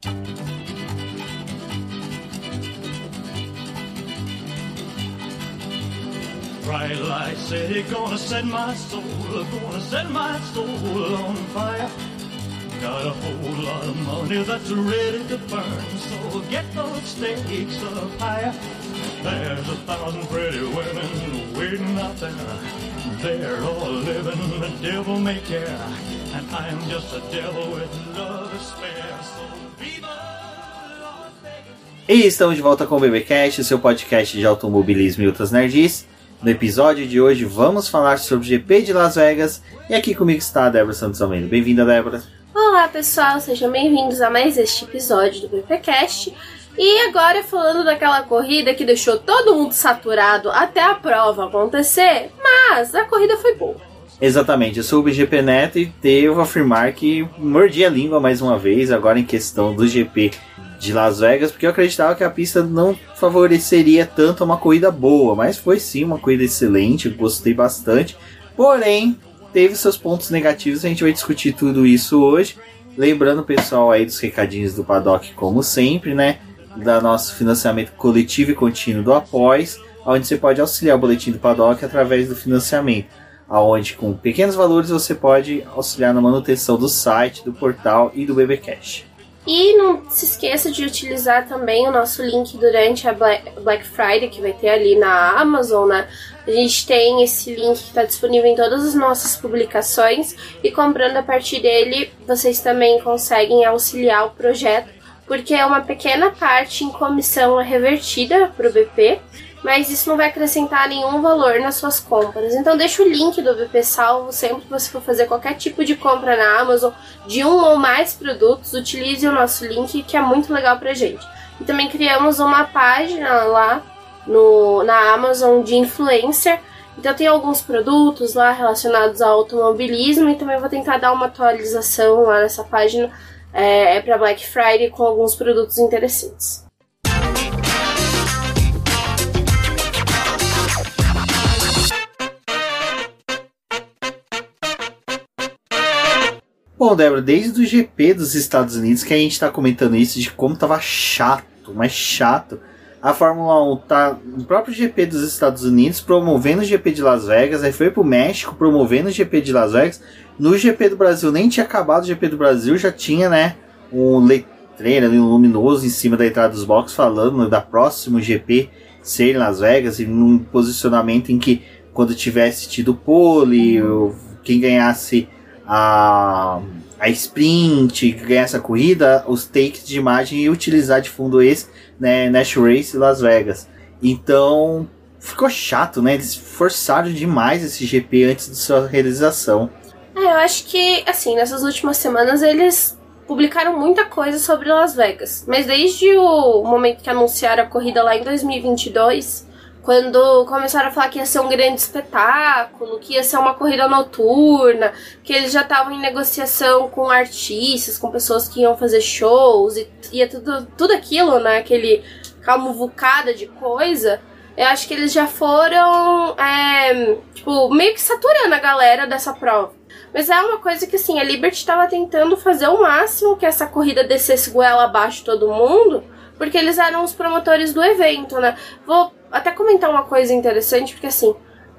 Bright light city, gonna set my soul on fire. Got a whole lot of money that's ready to burn, so get those stakes up higher. There's 1,000 pretty women waiting out there. They're all living the devil may care, and I'm just a devil with love to spare. So viva Las Vegas. E estamos de volta com o BBcast, seu podcast de automobilismo e outras nerds. No episódio de hoje vamos falar sobre o GP de Las Vegas. E aqui comigo está a Débora Santos Almeida. Bem-vinda, Débora. Olá pessoal, sejam bem-vindos a mais este episódio do BBcast. E agora falando daquela corrida que deixou todo mundo saturado até a prova acontecer, mas a corrida foi boa. Exatamente, eu sou o BGP Neto e devo afirmar que mordi a língua mais uma vez agora em questão do GP de Las Vegas, porque eu acreditava que a pista não favoreceria tanto uma corrida boa, mas foi sim uma corrida excelente, eu gostei bastante, porém teve seus pontos negativos, a gente vai discutir tudo isso hoje, lembrando o pessoal aí dos recadinhos do Paddock como sempre, né, da nosso financiamento coletivo e contínuo do Após, onde você pode auxiliar o boletim do Paddock através do financiamento, onde com pequenos valores você pode auxiliar na manutenção do site, do portal e do BBcast. E não se esqueça de utilizar também o nosso link durante a Black Friday, que vai ter ali na Amazon, né? A gente tem esse link que está disponível em todas as nossas publicações e comprando a partir dele, vocês também conseguem auxiliar o projeto, porque é uma pequena parte em comissão revertida para o BP, mas isso não vai acrescentar nenhum valor nas suas compras. Então deixa o link do BP salvo sempre que você for fazer qualquer tipo de compra na Amazon, de um ou mais produtos, utilize o nosso link, que é muito legal pra gente. E também criamos uma página lá na Amazon de influencer, então tem alguns produtos lá relacionados ao automobilismo e também vou tentar dar uma atualização lá nessa página para Black Friday com alguns produtos interessantes. Bom, Débora, desde o GP dos Estados Unidos que a gente tá comentando isso, de como tava chato, mas chato. A Fórmula 1 tá no próprio GP dos Estados Unidos promovendo o GP de Las Vegas, aí foi pro México promovendo o GP de Las Vegas. No GP do Brasil, nem tinha acabado o GP do Brasil, já tinha, né, um letreiro ali, um luminoso em cima da entrada dos boxes falando da próximo GP ser em Las Vegas, e num posicionamento em que quando tivesse tido pole, quem ganhasse a sprint, ganhar essa corrida, os takes de imagem e utilizar de fundo esse, né, Nash Race Las Vegas. Então ficou chato, né? Eles forçaram demais esse GP antes de sua realização. Eu acho que, assim, nessas últimas semanas eles publicaram muita coisa sobre Las Vegas, mas desde o momento que anunciaram a corrida lá em 2022, quando começaram a falar que ia ser um grande espetáculo, que ia ser uma corrida noturna, que eles já estavam em negociação com artistas, com pessoas que iam fazer shows, e ia tudo aquilo, né, aquela muvucada de coisa, eu acho que eles já foram, meio que saturando a galera dessa prova. Mas é uma coisa que, assim, a Liberty estava tentando fazer o máximo que essa corrida descesse goela abaixo de todo mundo, porque eles eram os promotores do evento, né? Vou até comentar uma coisa interessante, porque assim,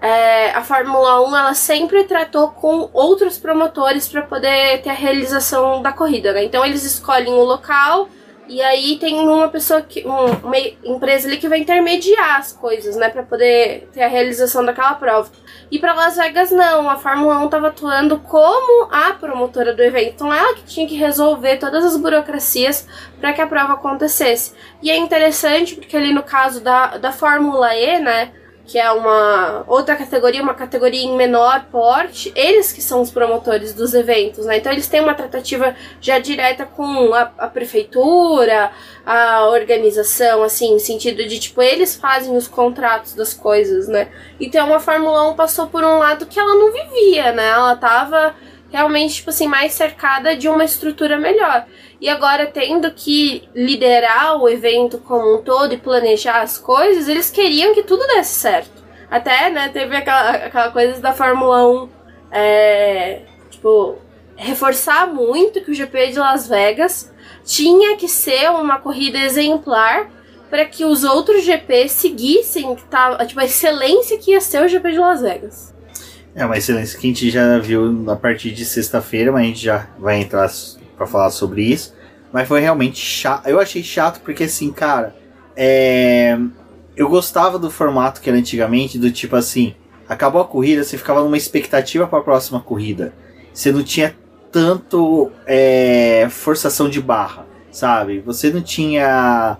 a Fórmula 1 ela sempre tratou com outros promotores para poder ter a realização da corrida, né? Então eles escolhem o local e aí tem uma pessoa, uma empresa ali que vai intermediar as coisas, né? Para poder ter a realização daquela prova. E para Las Vegas não, a Fórmula 1 estava atuando como a promotora do evento. Então ela que tinha que resolver todas as burocracias para que a prova acontecesse. E é interessante porque ali no caso da Fórmula E, né, que é uma outra categoria, uma categoria em menor porte, eles que são os promotores dos eventos, né? Então eles têm uma tratativa já direta com a prefeitura, a organização, assim, no sentido de, tipo, eles fazem os contratos das coisas, né? Então a Fórmula 1 passou por um lado que ela não vivia, né? Ela tava realmente, tipo assim, mais cercada de uma estrutura melhor. E agora, tendo que liderar o evento como um todo e planejar as coisas, eles queriam que tudo desse certo. Até, né, teve aquela coisa da Fórmula 1, reforçar muito que o GP de Las Vegas tinha que ser uma corrida exemplar para que os outros GPs seguissem tipo, a excelência que ia ser o GP de Las Vegas. É uma excelência que a gente já viu a partir de sexta-feira, mas a gente já vai entrar para falar sobre isso. Mas foi realmente chato. Eu achei chato porque, assim, cara, eu gostava do formato que era antigamente, do tipo assim, acabou a corrida, você ficava numa expectativa para a próxima corrida. Você não tinha tanto forçação de barra, sabe? Você não tinha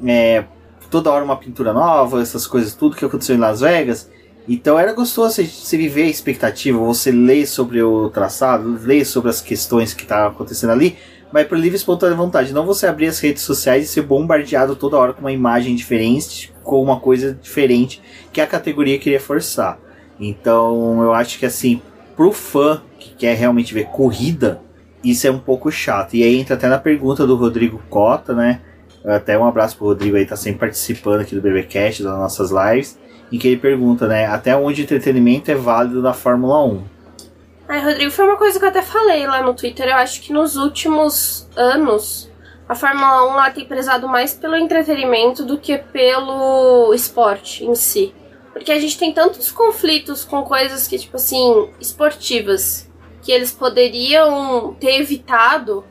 toda hora uma pintura nova, essas coisas, tudo que aconteceu em Las Vegas. Então era gostoso você viver a expectativa, você ler sobre o traçado, ler sobre as questões que estavam acontecendo ali, mas por livre e espontânea vontade. Não você abrir as redes sociais e ser bombardeado toda hora com uma imagem diferente, com uma coisa diferente que a categoria queria forçar. Então eu acho que, assim, pro fã que quer realmente ver corrida, isso é um pouco chato. E aí entra até na pergunta do Rodrigo Cota, né? Até um abraço pro Rodrigo aí, tá sempre participando aqui do BBcast, das nossas lives, em que ele pergunta, né, até onde o entretenimento é válido na Fórmula 1. Rodrigo, foi uma coisa que eu até falei lá no Twitter. Eu acho que nos últimos anos a Fórmula 1 lá tem prezado mais pelo entretenimento do que pelo esporte em si. Porque a gente tem tantos conflitos com coisas que, tipo assim, esportivas, que eles poderiam ter evitado,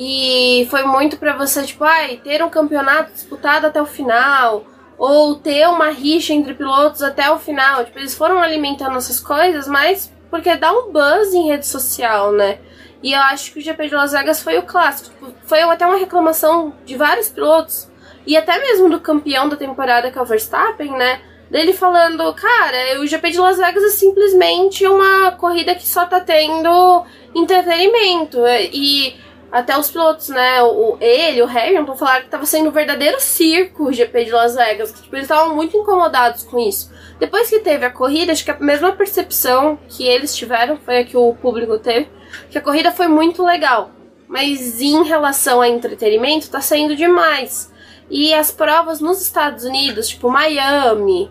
e foi muito pra você, tipo, ter um campeonato disputado até o final, ou ter uma rixa entre pilotos até o final. Tipo, eles foram alimentando essas coisas, mas porque dá um buzz em rede social, né? E eu acho que o GP de Las Vegas foi o clássico. Tipo, foi até uma reclamação de vários pilotos, e até mesmo do campeão da temporada, que é o Verstappen, né? Dele falando, cara, o GP de Las Vegas é simplesmente uma corrida que só tá tendo entretenimento. E até os pilotos, né, o Hamilton falaram que tava sendo um verdadeiro circo o GP de Las Vegas, que tipo, eles estavam muito incomodados com isso. Depois que teve a corrida, acho que a mesma percepção que eles tiveram foi a que o público teve, que a corrida foi muito legal, mas em relação a entretenimento tá sendo demais. E as provas nos Estados Unidos, tipo Miami,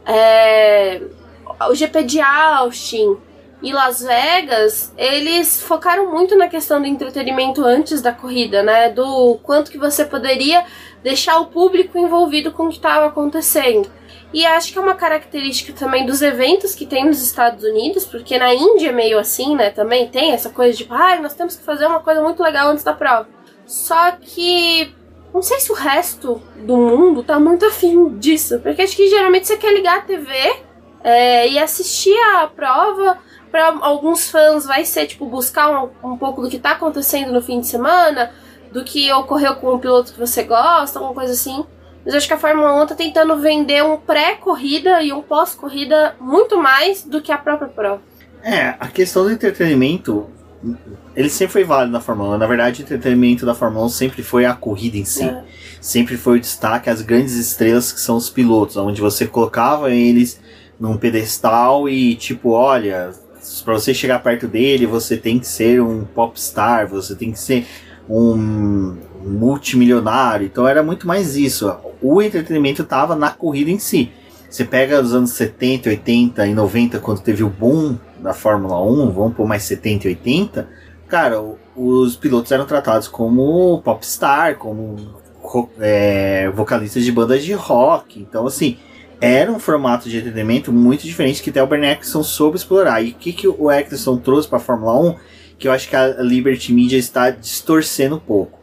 o GP de Austin e Las Vegas, eles focaram muito na questão do entretenimento antes da corrida, né? Do quanto que você poderia deixar o público envolvido com o que estava acontecendo. E acho que é uma característica também dos eventos que tem nos Estados Unidos, porque na Índia é meio assim, né? Também tem essa coisa de, nós temos que fazer uma coisa muito legal antes da prova. Só que não sei se o resto do mundo tá muito afim disso, porque acho que geralmente você quer ligar a TV e assistir a prova. Para alguns fãs vai ser tipo buscar um pouco do que tá acontecendo no fim de semana, do que ocorreu com o piloto que você gosta, alguma coisa assim. Mas eu acho que a Fórmula 1 tá tentando vender um pré-corrida e um pós-corrida muito mais do que a própria prova. A questão do entretenimento, ele sempre foi válido na Fórmula 1. Na verdade, o entretenimento da Fórmula 1 sempre foi a corrida em si. Sempre foi o destaque, as grandes estrelas que são os pilotos, onde você colocava eles num pedestal e tipo, olha, para você chegar perto dele, você tem que ser um popstar, você tem que ser um multimilionário. Então era muito mais isso. O entretenimento estava na corrida em si. Você pega os anos 70, 80 e 90, quando teve o boom da Fórmula 1, vamos por mais 70 e 80, cara, os pilotos eram tratados como popstar, como vocalistas de bandas de rock. Então, assim, era um formato de entretenimento muito diferente que até o Bernie Ecclestone soube explorar. E o que o Ecclestone trouxe para a Fórmula 1, que eu acho que a Liberty Media está distorcendo um pouco.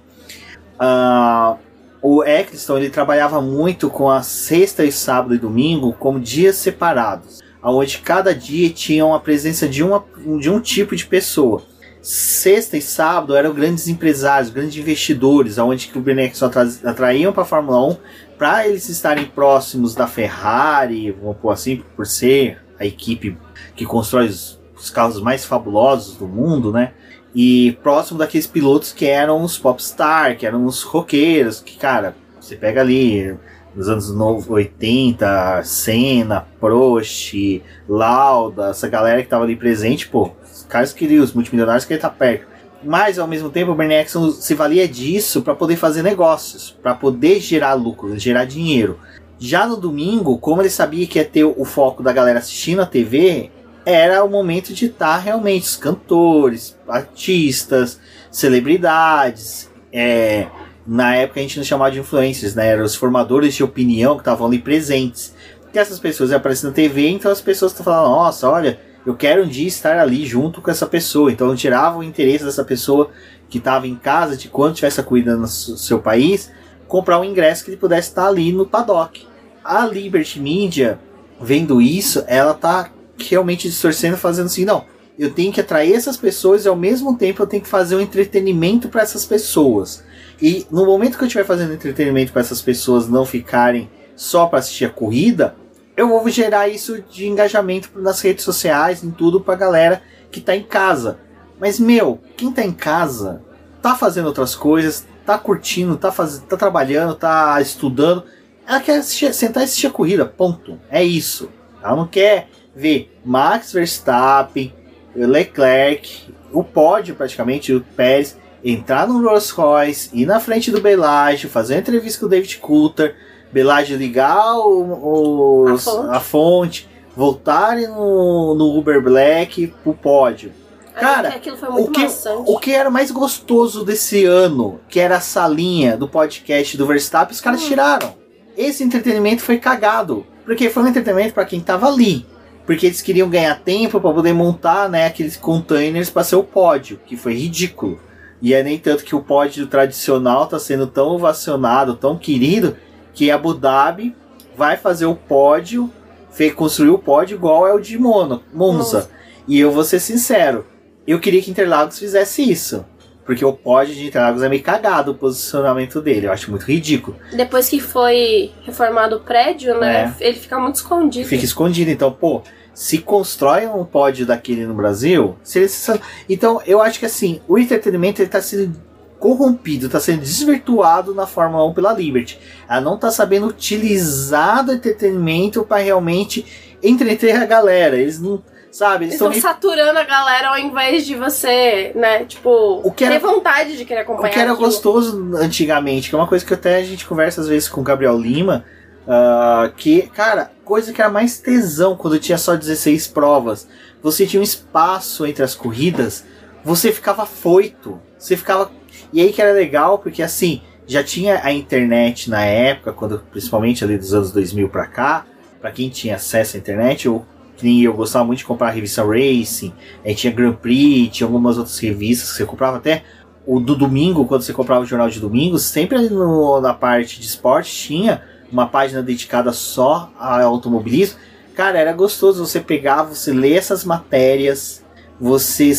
O Ecclestone, ele trabalhava muito com a sexta e sábado e domingo como dias separados, onde cada dia tinha a presença de um tipo de pessoa. Sexta e sábado eram grandes empresários, grandes investidores, onde que o Bernie Ecclestone atraíam para a Fórmula 1 para eles estarem próximos da Ferrari, vamos pôr assim, por ser a equipe que constrói os carros mais fabulosos do mundo, né? E próximo daqueles pilotos que eram os popstar, que eram os roqueiros, que, cara, você pega ali nos anos 80, Senna, Prost, Lauda, essa galera que tava ali presente, os caras queriam, os multimilionários queriam estar perto. Mas, ao mesmo tempo, o Bernie Ecclestone se valia disso para poder fazer negócios, para poder gerar lucro, gerar dinheiro. Já no domingo, como ele sabia que ia ter o foco da galera assistindo a TV, era o momento de estar realmente os cantores, artistas, celebridades, na época a gente não chamava de influencers, né? Eram os formadores de opinião que estavam ali presentes. Que essas pessoas aparecem na TV, então as pessoas estão falando, nossa, olha, eu quero um dia estar ali junto com essa pessoa. Então tirava o interesse dessa pessoa que estava em casa, de quando tivesse a corrida no seu país, comprar um ingresso que ele pudesse estar ali no paddock. A Liberty Media, vendo isso, ela tá realmente distorcendo, fazendo assim, não, eu tenho que atrair essas pessoas e ao mesmo tempo eu tenho que fazer um entretenimento para essas pessoas. E no momento que eu estiver fazendo entretenimento para essas pessoas não ficarem só para assistir a corrida, eu vou gerar isso de engajamento nas redes sociais, em tudo, pra galera que tá em casa. Mas, quem tá em casa, tá fazendo outras coisas, tá curtindo, tá trabalhando, tá estudando. Ela quer sentar e assistir a corrida, ponto. É isso. Ela não quer ver Max Verstappen, Leclerc, o pódio praticamente, o Pérez, entrar no Rolls Royce, ir na frente do Belage, fazer uma entrevista com o David Coulter, Belage ligar a fonte, voltarem no Uber Black pro pódio. Cara, aquilo foi muito maçante. O que era mais gostoso desse ano, que era a salinha do podcast do Verstappen, os caras tiraram. Esse entretenimento foi cagado, porque foi um entretenimento para quem tava ali, porque eles queriam ganhar tempo para poder montar, né, aqueles containers para ser o pódio, que foi ridículo. E é nem tanto que o pódio tradicional tá sendo tão ovacionado, tão querido, que Abu Dhabi vai fazer o pódio, construir o pódio igual é o de Monza. E eu vou ser sincero, eu queria que Interlagos fizesse isso. Porque o pódio de Interlagos é meio cagado o posicionamento dele, eu acho muito ridículo. Depois que foi reformado o prédio, né, ele fica muito escondido. Fica escondido, então, se constrói um pódio daquele no Brasil, então eu acho que assim, o entretenimento ele tá sendo corrompido, está sendo desvirtuado na Fórmula 1 pela Liberty. Ela não está sabendo utilizar do entretenimento para realmente entreter a galera. Eles não, sabe? Eles estão saturando a galera ao invés de você, né? Tipo, ter vontade de querer acompanhar. O que era gostoso antigamente, que é uma coisa que até a gente conversa às vezes com o Gabriel Lima, que, cara, coisa que era mais tesão quando tinha só 16 provas. Você tinha um espaço entre as corridas, você ficava afoito, você ficava. E aí que era legal, porque assim, já tinha a internet na época, principalmente ali dos anos 2000 pra cá, pra quem tinha acesso à internet, eu gostava muito de comprar a revista Racing, aí tinha Grand Prix, tinha algumas outras revistas que você comprava até. O do domingo, quando você comprava o jornal de domingo, sempre ali na parte de esporte tinha uma página dedicada só ao automobilismo. Cara, era gostoso você pegar, você ler essas matérias, você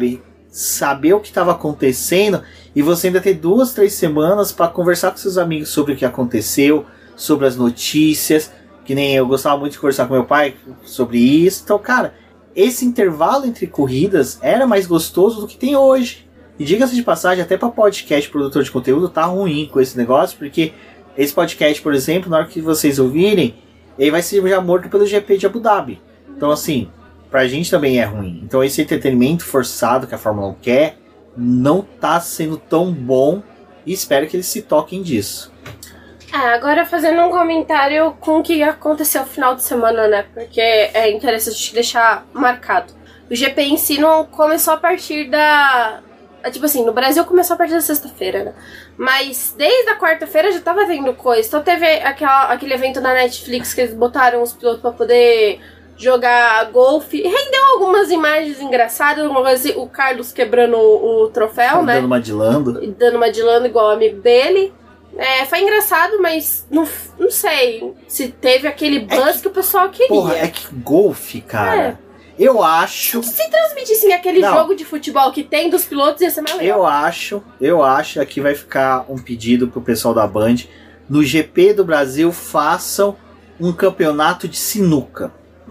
saber o que estava acontecendo e você ainda ter 2, 3 semanas para conversar com seus amigos sobre o que aconteceu, sobre as notícias, que nem eu gostava muito de conversar com meu pai sobre isso. Então, cara, esse intervalo entre corridas era mais gostoso do que tem hoje. E diga-se de passagem, até para podcast, produtor de conteúdo, tá ruim com esse negócio, porque esse podcast, por exemplo, na hora que vocês ouvirem, ele vai ser já morto pelo GP de Abu Dhabi. Então, assim, pra gente também é ruim. Então esse entretenimento forçado que a Fórmula 1 quer não tá sendo tão bom e espero que eles se toquem disso. Agora fazendo um comentário com o que aconteceu no final de semana, né? Porque é interessante deixar marcado. O GP em si não começou a partir da... Tipo assim, no Brasil começou a partir da sexta-feira, né? Mas desde a quarta-feira já tava tendo coisa. Então teve aquele evento na Netflix que eles botaram os pilotos pra poder jogar golfe. Rendeu algumas imagens engraçadas, o Carlos quebrando o troféu, né? Dando uma de lando igual o amigo dele. Foi engraçado, mas não sei se teve aquele buzz que o pessoal queria. Porra, é que golfe, cara... Eu acho... Se transmitissem aquele jogo de futebol que tem dos pilotos, ia ser mais legal. Eu acho, aqui vai ficar um pedido pro pessoal da Band, no GP do Brasil, façam um campeonato de sinuca.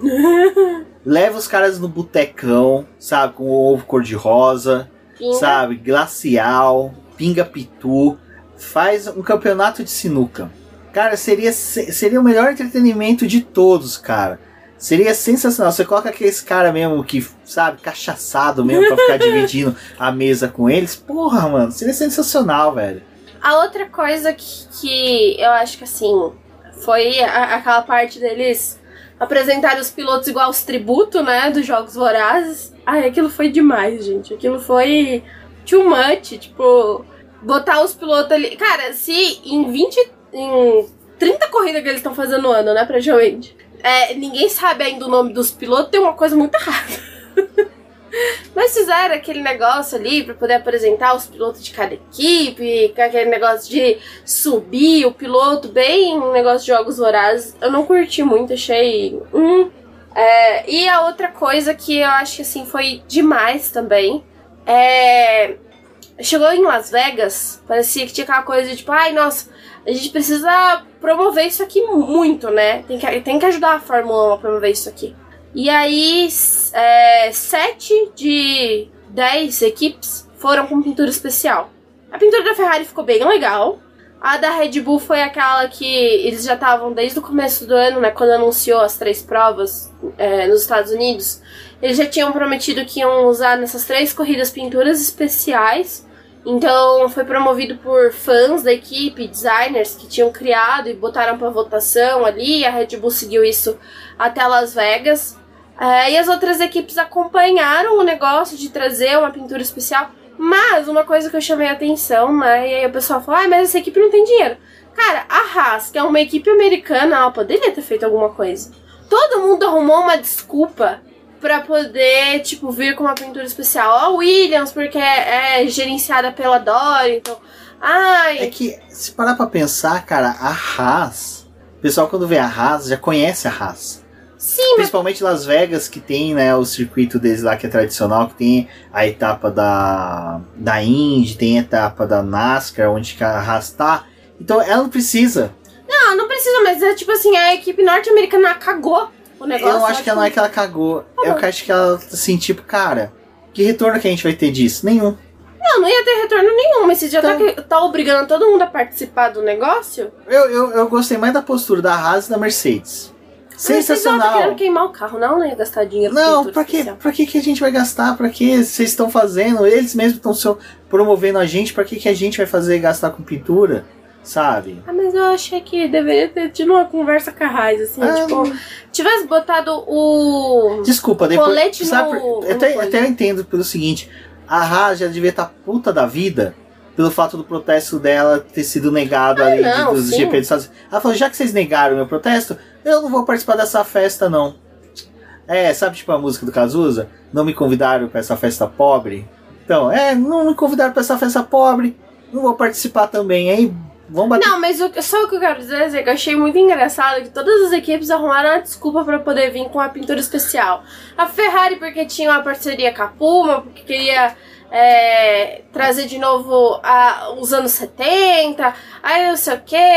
Leva os caras no botecão, sabe, com o ovo cor-de-rosa, sabe, glacial, pinga-pitu, faz um campeonato de sinuca. Cara, seria o melhor entretenimento de todos, cara. Seria sensacional. Você coloca aqueles cara mesmo que, sabe, cachaçado mesmo pra ficar dividindo a mesa com eles. Porra, mano, seria sensacional, velho. A outra coisa que eu acho que, assim, foi aquela parte deles apresentarem os pilotos igual os tributos, né, dos Jogos Vorazes. Ai, aquilo foi demais, gente. Aquilo foi too much, tipo... botar os pilotos ali. Cara, se em 30 corridas que eles estão fazendo no ano, né, praticamente, ninguém sabe ainda o nome dos pilotos, tem uma coisa muito errada. Mas fizeram aquele negócio ali pra poder apresentar os pilotos de cada equipe, com aquele negócio de subir o piloto, bem um negócio de Jogos Vorazes. Eu não curti muito, achei... E a outra coisa que eu acho que assim foi demais também chegou em Las Vegas, parecia que tinha aquela coisa de tipo, ai, nossa, a gente precisa promover isso aqui muito, né? Tem que ajudar a Fórmula 1 a promover isso aqui. E aí, 7 de 10 equipes foram com pintura especial. A pintura da Ferrari ficou bem legal. A da Red Bull foi aquela que eles já estavam desde o começo do ano, né? Quando anunciou as 3 provas nos Estados Unidos. Eles já tinham prometido que iam usar nessas 3 corridas pinturas especiais. Então foi promovido por fãs da equipe, designers que tinham criado e botaram para votação ali. A Red Bull seguiu isso até Las Vegas. E as outras equipes acompanharam o negócio de trazer uma pintura especial. Mas uma coisa que eu chamei a atenção, né? E aí o pessoal falou, mas essa equipe não tem dinheiro. Cara, a Haas, que é uma equipe americana, ela poderia ter feito alguma coisa. Todo mundo arrumou uma desculpa pra poder, tipo, vir com uma pintura especial. A Williams, porque é gerenciada pela Dory, então... É que, se parar pra pensar, cara, a Haas... O pessoal, quando vê a Haas, já conhece a Haas. Sim, principalmente Las Vegas, que tem, né, o circuito deles lá que é tradicional, que tem a etapa da Indy, tem a etapa da NASCAR, onde a Haas tá. Então ela não precisa. Não precisa, mas é tipo assim, a equipe norte-americana cagou o negócio. Eu acho que ela não é que ela cagou. Eu acho que ela, assim, tipo, cara, que retorno que a gente vai ter disso? Nenhum. Não ia ter retorno nenhum, mas você já tá obrigando todo mundo a participar do negócio? Eu gostei mais da postura da Haas e da Mercedes. Sensacional. Vocês não querendo queimar o carro, não ia gastar dinheiro. Não, pra que a gente vai gastar? Pra que vocês estão fazendo? Eles mesmos estão promovendo a gente. Pra que a gente vai fazer gastar com pintura? Sabe? Mas eu achei que deveria ter tido uma conversa com a Haas, assim, tivesse botado o... Desculpa, depois... colete sabe, até eu entendo pelo seguinte, a Haas já devia estar puta da vida pelo fato do protesto dela ter sido negado ali dos GP dos Estados Unidos. Ela falou, já que vocês negaram o meu protesto, eu não vou participar dessa festa, não. Sabe tipo a música do Cazuza? Não me convidaram pra essa festa pobre. Então, não me convidaram pra essa festa pobre, não vou participar também. Aí, vamos bater... Não, mas só o que eu quero dizer é que eu achei muito engraçado que todas as equipes arrumaram uma desculpa pra poder vir com a pintura especial. A Ferrari porque tinha uma parceria com a Puma, porque queria... trazer de novo os anos 70, aí não sei o que,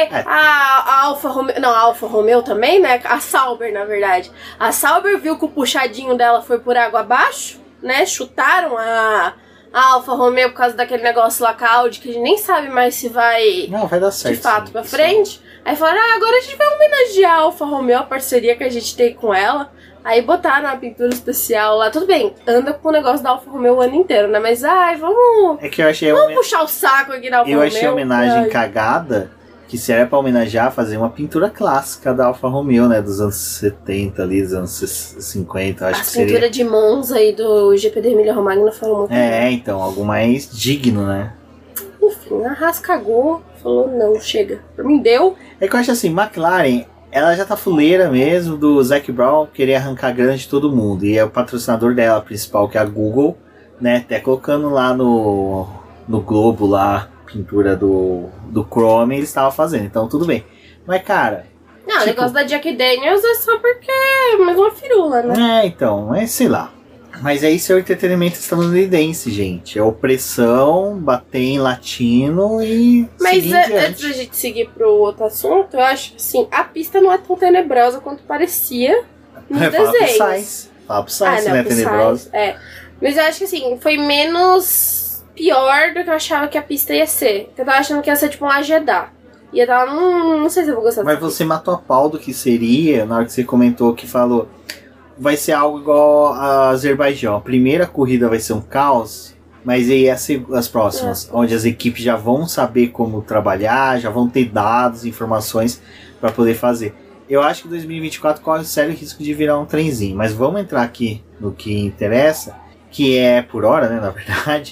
a Alfa Romeo, não, a Alfa Romeo também, né, a Sauber na verdade, a Sauber viu que o puxadinho dela foi por água abaixo, né, chutaram a Alfa Romeo por causa daquele negócio lá com a Audi, que a gente nem sabe mais se vai dar certo, de fato pra frente, aí falaram, agora a gente vai homenagear a Alfa Romeo, a parceria que a gente tem com ela. Aí botaram a pintura especial lá, tudo bem, anda com o negócio da Alfa Romeo o ano inteiro, né? Mas vamos. É que eu achei. Vamos puxar o saco aqui da Alfa Romeo. Eu achei a homenagem cagada, que se era pra homenagear, fazer uma pintura clássica da Alfa Romeo, né? Dos anos 70 ali, dos anos 50, acho que seria. A pintura de Monza aí do GP da Emília Romagna foram muito bem. Então, algo mais digno, né? Enfim, a Haas cagou, falou, não, chega. Pra mim deu. É que eu acho assim, McLaren. Ela já tá fuleira mesmo do Zac Brown querer arrancar grana de todo mundo. E é o patrocinador dela principal, que é a Google, né? Até colocando lá no Globo lá, pintura do Chrome, eles estavam fazendo. Então tudo bem. Mas cara... Não, o negócio da Jack Daniels é só porque é mais uma firula, né? Então, sei lá. Mas isso é o entretenimento estadunidense, gente. É opressão, bater em latino e mas antes da gente seguir pro outro assunto, eu acho que assim, a pista não é tão tenebrosa quanto parecia nos desenhos. Fala pro Sainz, não é tenebrosa. Mas eu acho que assim, foi menos pior do que eu achava que a pista ia ser. Eu tava achando que ia ser tipo um Jeddah. Ia dar não sei se eu vou gostar. Mas você matou a pau do que seria na hora que você comentou, que falou... Vai ser algo igual a Azerbaijão. A primeira corrida vai ser um caos, mas aí as próximas, onde as equipes já vão saber como trabalhar, já vão ter dados, informações para poder fazer. Eu acho que 2024 corre o sério risco de virar um trenzinho, mas vamos entrar aqui no que interessa, que é por hora, né, na verdade,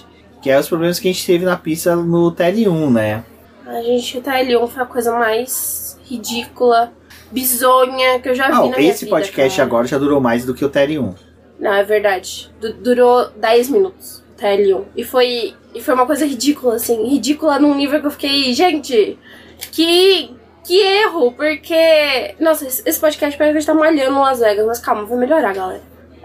Que é os problemas que a gente teve na pista no TL1, né? A gente, o TL1 foi a coisa mais ridícula, bizonha que eu já vi na minha vida. Esse podcast agora já durou mais do que o TL1. Não, é verdade. Durou 10 minutos o TL1. E foi uma coisa ridícula, assim. Ridícula num nível que eu fiquei... Gente, que erro. Porque... Nossa, esse podcast parece que a gente tá malhando em Las Vegas. Mas calma, vai melhorar, galera.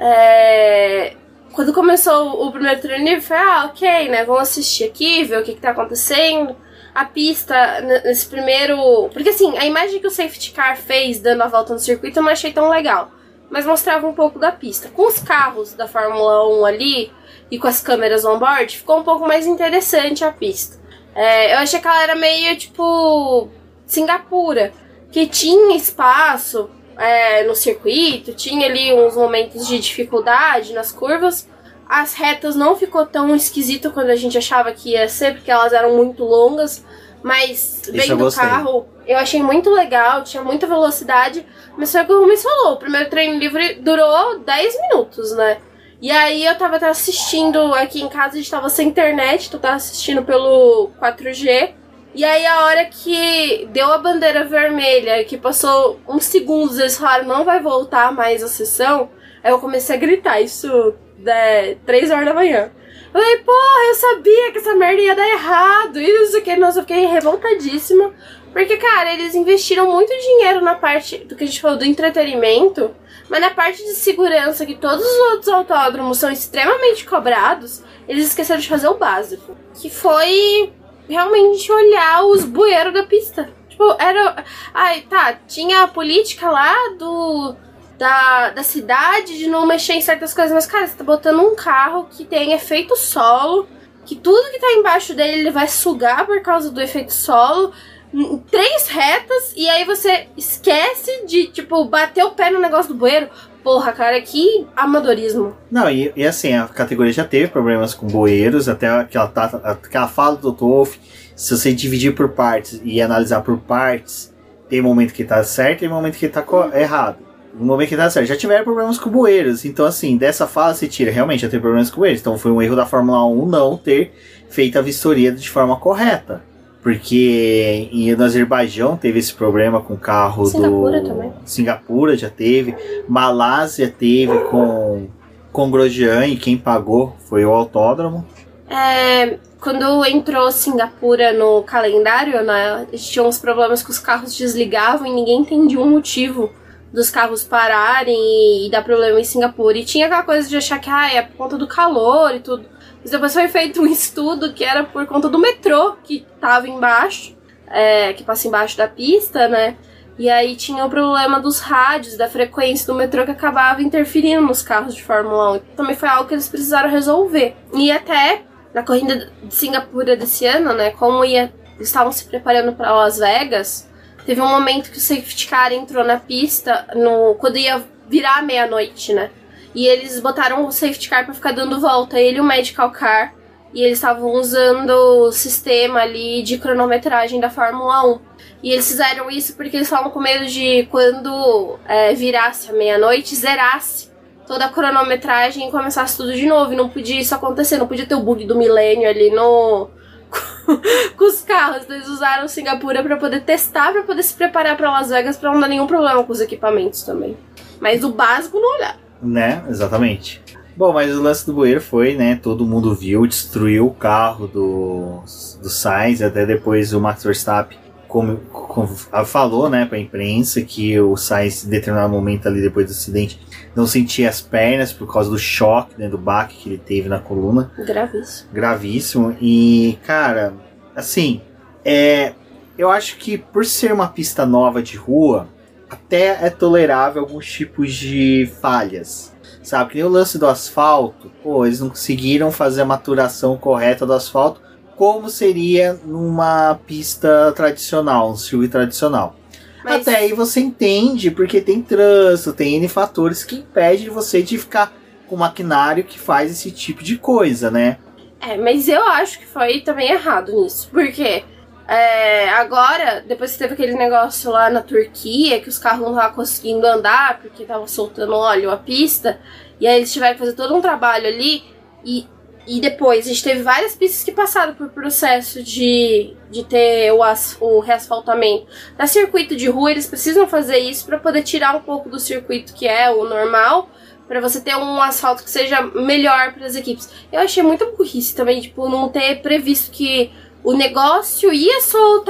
Quando começou o primeiro treino livre, foi, ok, né? Vamos assistir aqui, ver o que tá acontecendo. A pista, nesse primeiro... Porque, assim, a imagem que o safety car fez dando a volta no circuito eu não achei tão legal. Mas mostrava um pouco da pista. Com os carros da Fórmula 1 ali e com as câmeras on-board, ficou um pouco mais interessante a pista. Eu achei que ela era meio, tipo, Singapura, que tinha espaço no circuito, tinha ali uns momentos de dificuldade nas curvas. As retas não ficou tão esquisito quando a gente achava que ia ser, porque elas eram muito longas, mas vendo do carro, eu achei muito legal, tinha muita velocidade, mas foi o que o Rubens falou, o primeiro treino livre durou 10 minutos, né? E aí eu tava assistindo aqui em casa, a gente tava sem internet, então eu tava assistindo pelo 4G, e aí a hora que deu a bandeira vermelha, que passou uns segundos, eles falaram, não vai voltar mais a sessão, aí eu comecei a gritar, isso 3 horas da manhã. Eu falei, porra, eu sabia que essa merda ia dar errado, isso aqui, nossa, eu fiquei revoltadíssima. Porque, cara, eles investiram muito dinheiro na parte do que a gente falou do entretenimento, mas na parte de segurança, que todos os outros autódromos são extremamente cobrados, eles esqueceram de fazer o básico. Que foi realmente olhar os bueiros da pista. Tipo, tinha a política lá da cidade de não mexer em certas coisas, mas, cara, você tá botando um carro que tem efeito solo, que tudo que tá embaixo dele ele vai sugar por causa do efeito solo, 3 retas, e aí você esquece de, tipo, bater o pé no negócio do bueiro. Porra, cara, que amadorismo. Não, e assim, a categoria já teve problemas com bueiros, até aquela fala do Wolff, se você dividir por partes e analisar por partes, tem momento que tá certo e tem momento que tá errado. No momento que tá certo, já tiveram problemas com bueiros, então assim, dessa fala você tira, realmente já teve problemas com bueiros, então foi um erro da Fórmula 1 não ter feito a vistoria de forma correta. Porque no Azerbaijão teve esse problema com o carro também. Singapura já teve. Malásia teve com Grosjean, e quem pagou foi o autódromo. Quando entrou Singapura no calendário, né, tinha uns problemas que os carros desligavam e ninguém entendia o motivo dos carros pararem e dar problema em Singapura. E tinha aquela coisa de achar que é por conta do calor e tudo. Mas depois foi feito um estudo que era por conta do metrô que tava embaixo, que passa embaixo da pista, né? E aí tinha o problema dos rádios, da frequência do metrô que acabava interferindo nos carros de Fórmula 1. Também foi algo que eles precisaram resolver. E até na corrida de Singapura desse ano, né? Como eles estavam se preparando para Las Vegas, teve um momento que o safety car entrou na pista quando ia virar meia-noite, né? E eles botaram o safety car pra ficar dando volta, ele e o medical car. E eles estavam usando o sistema ali de cronometragem da Fórmula 1. E eles fizeram isso porque eles estavam com medo de quando virasse a meia-noite, zerasse toda a cronometragem e começasse tudo de novo. E não podia isso acontecer, não podia ter o bug do milênio ali com os carros. Então eles usaram Singapura pra poder testar, pra poder se preparar pra Las Vegas, pra não dar nenhum problema com os equipamentos também. Mas o básico não olhar. Né, exatamente. Bom, mas o lance do bueiro foi, né, todo mundo viu, destruiu o carro do Sainz, até depois o Max Verstappen falou, né, pra imprensa que o Sainz, em determinado momento ali depois do acidente, não sentia as pernas por causa do choque, né, do baque que ele teve na coluna. Gravíssimo. E, cara, assim, eu acho que por ser uma pista nova de rua, até é tolerável alguns tipos de falhas, sabe? Que nem o lance do asfalto, eles não conseguiram fazer a maturação correta do asfalto como seria numa pista tradicional, um circuito tradicional. Mas até aí você entende, porque tem trânsito, tem N fatores que impedem você de ficar com maquinário que faz esse tipo de coisa, né? Mas eu acho que foi também errado nisso, porque... agora, depois que teve aquele negócio lá na Turquia, que os carros não estavam conseguindo andar porque estavam soltando óleo a pista, e aí eles tiveram que fazer todo um trabalho ali, e E depois a gente teve várias pistas que passaram por processo de ter o reasfaltamento. Na circuito de rua, eles precisam fazer isso para poder tirar um pouco do circuito que é o normal, para você ter um asfalto que seja melhor para as equipes. Eu achei muito burrice também, tipo, não ter previsto que o negócio ia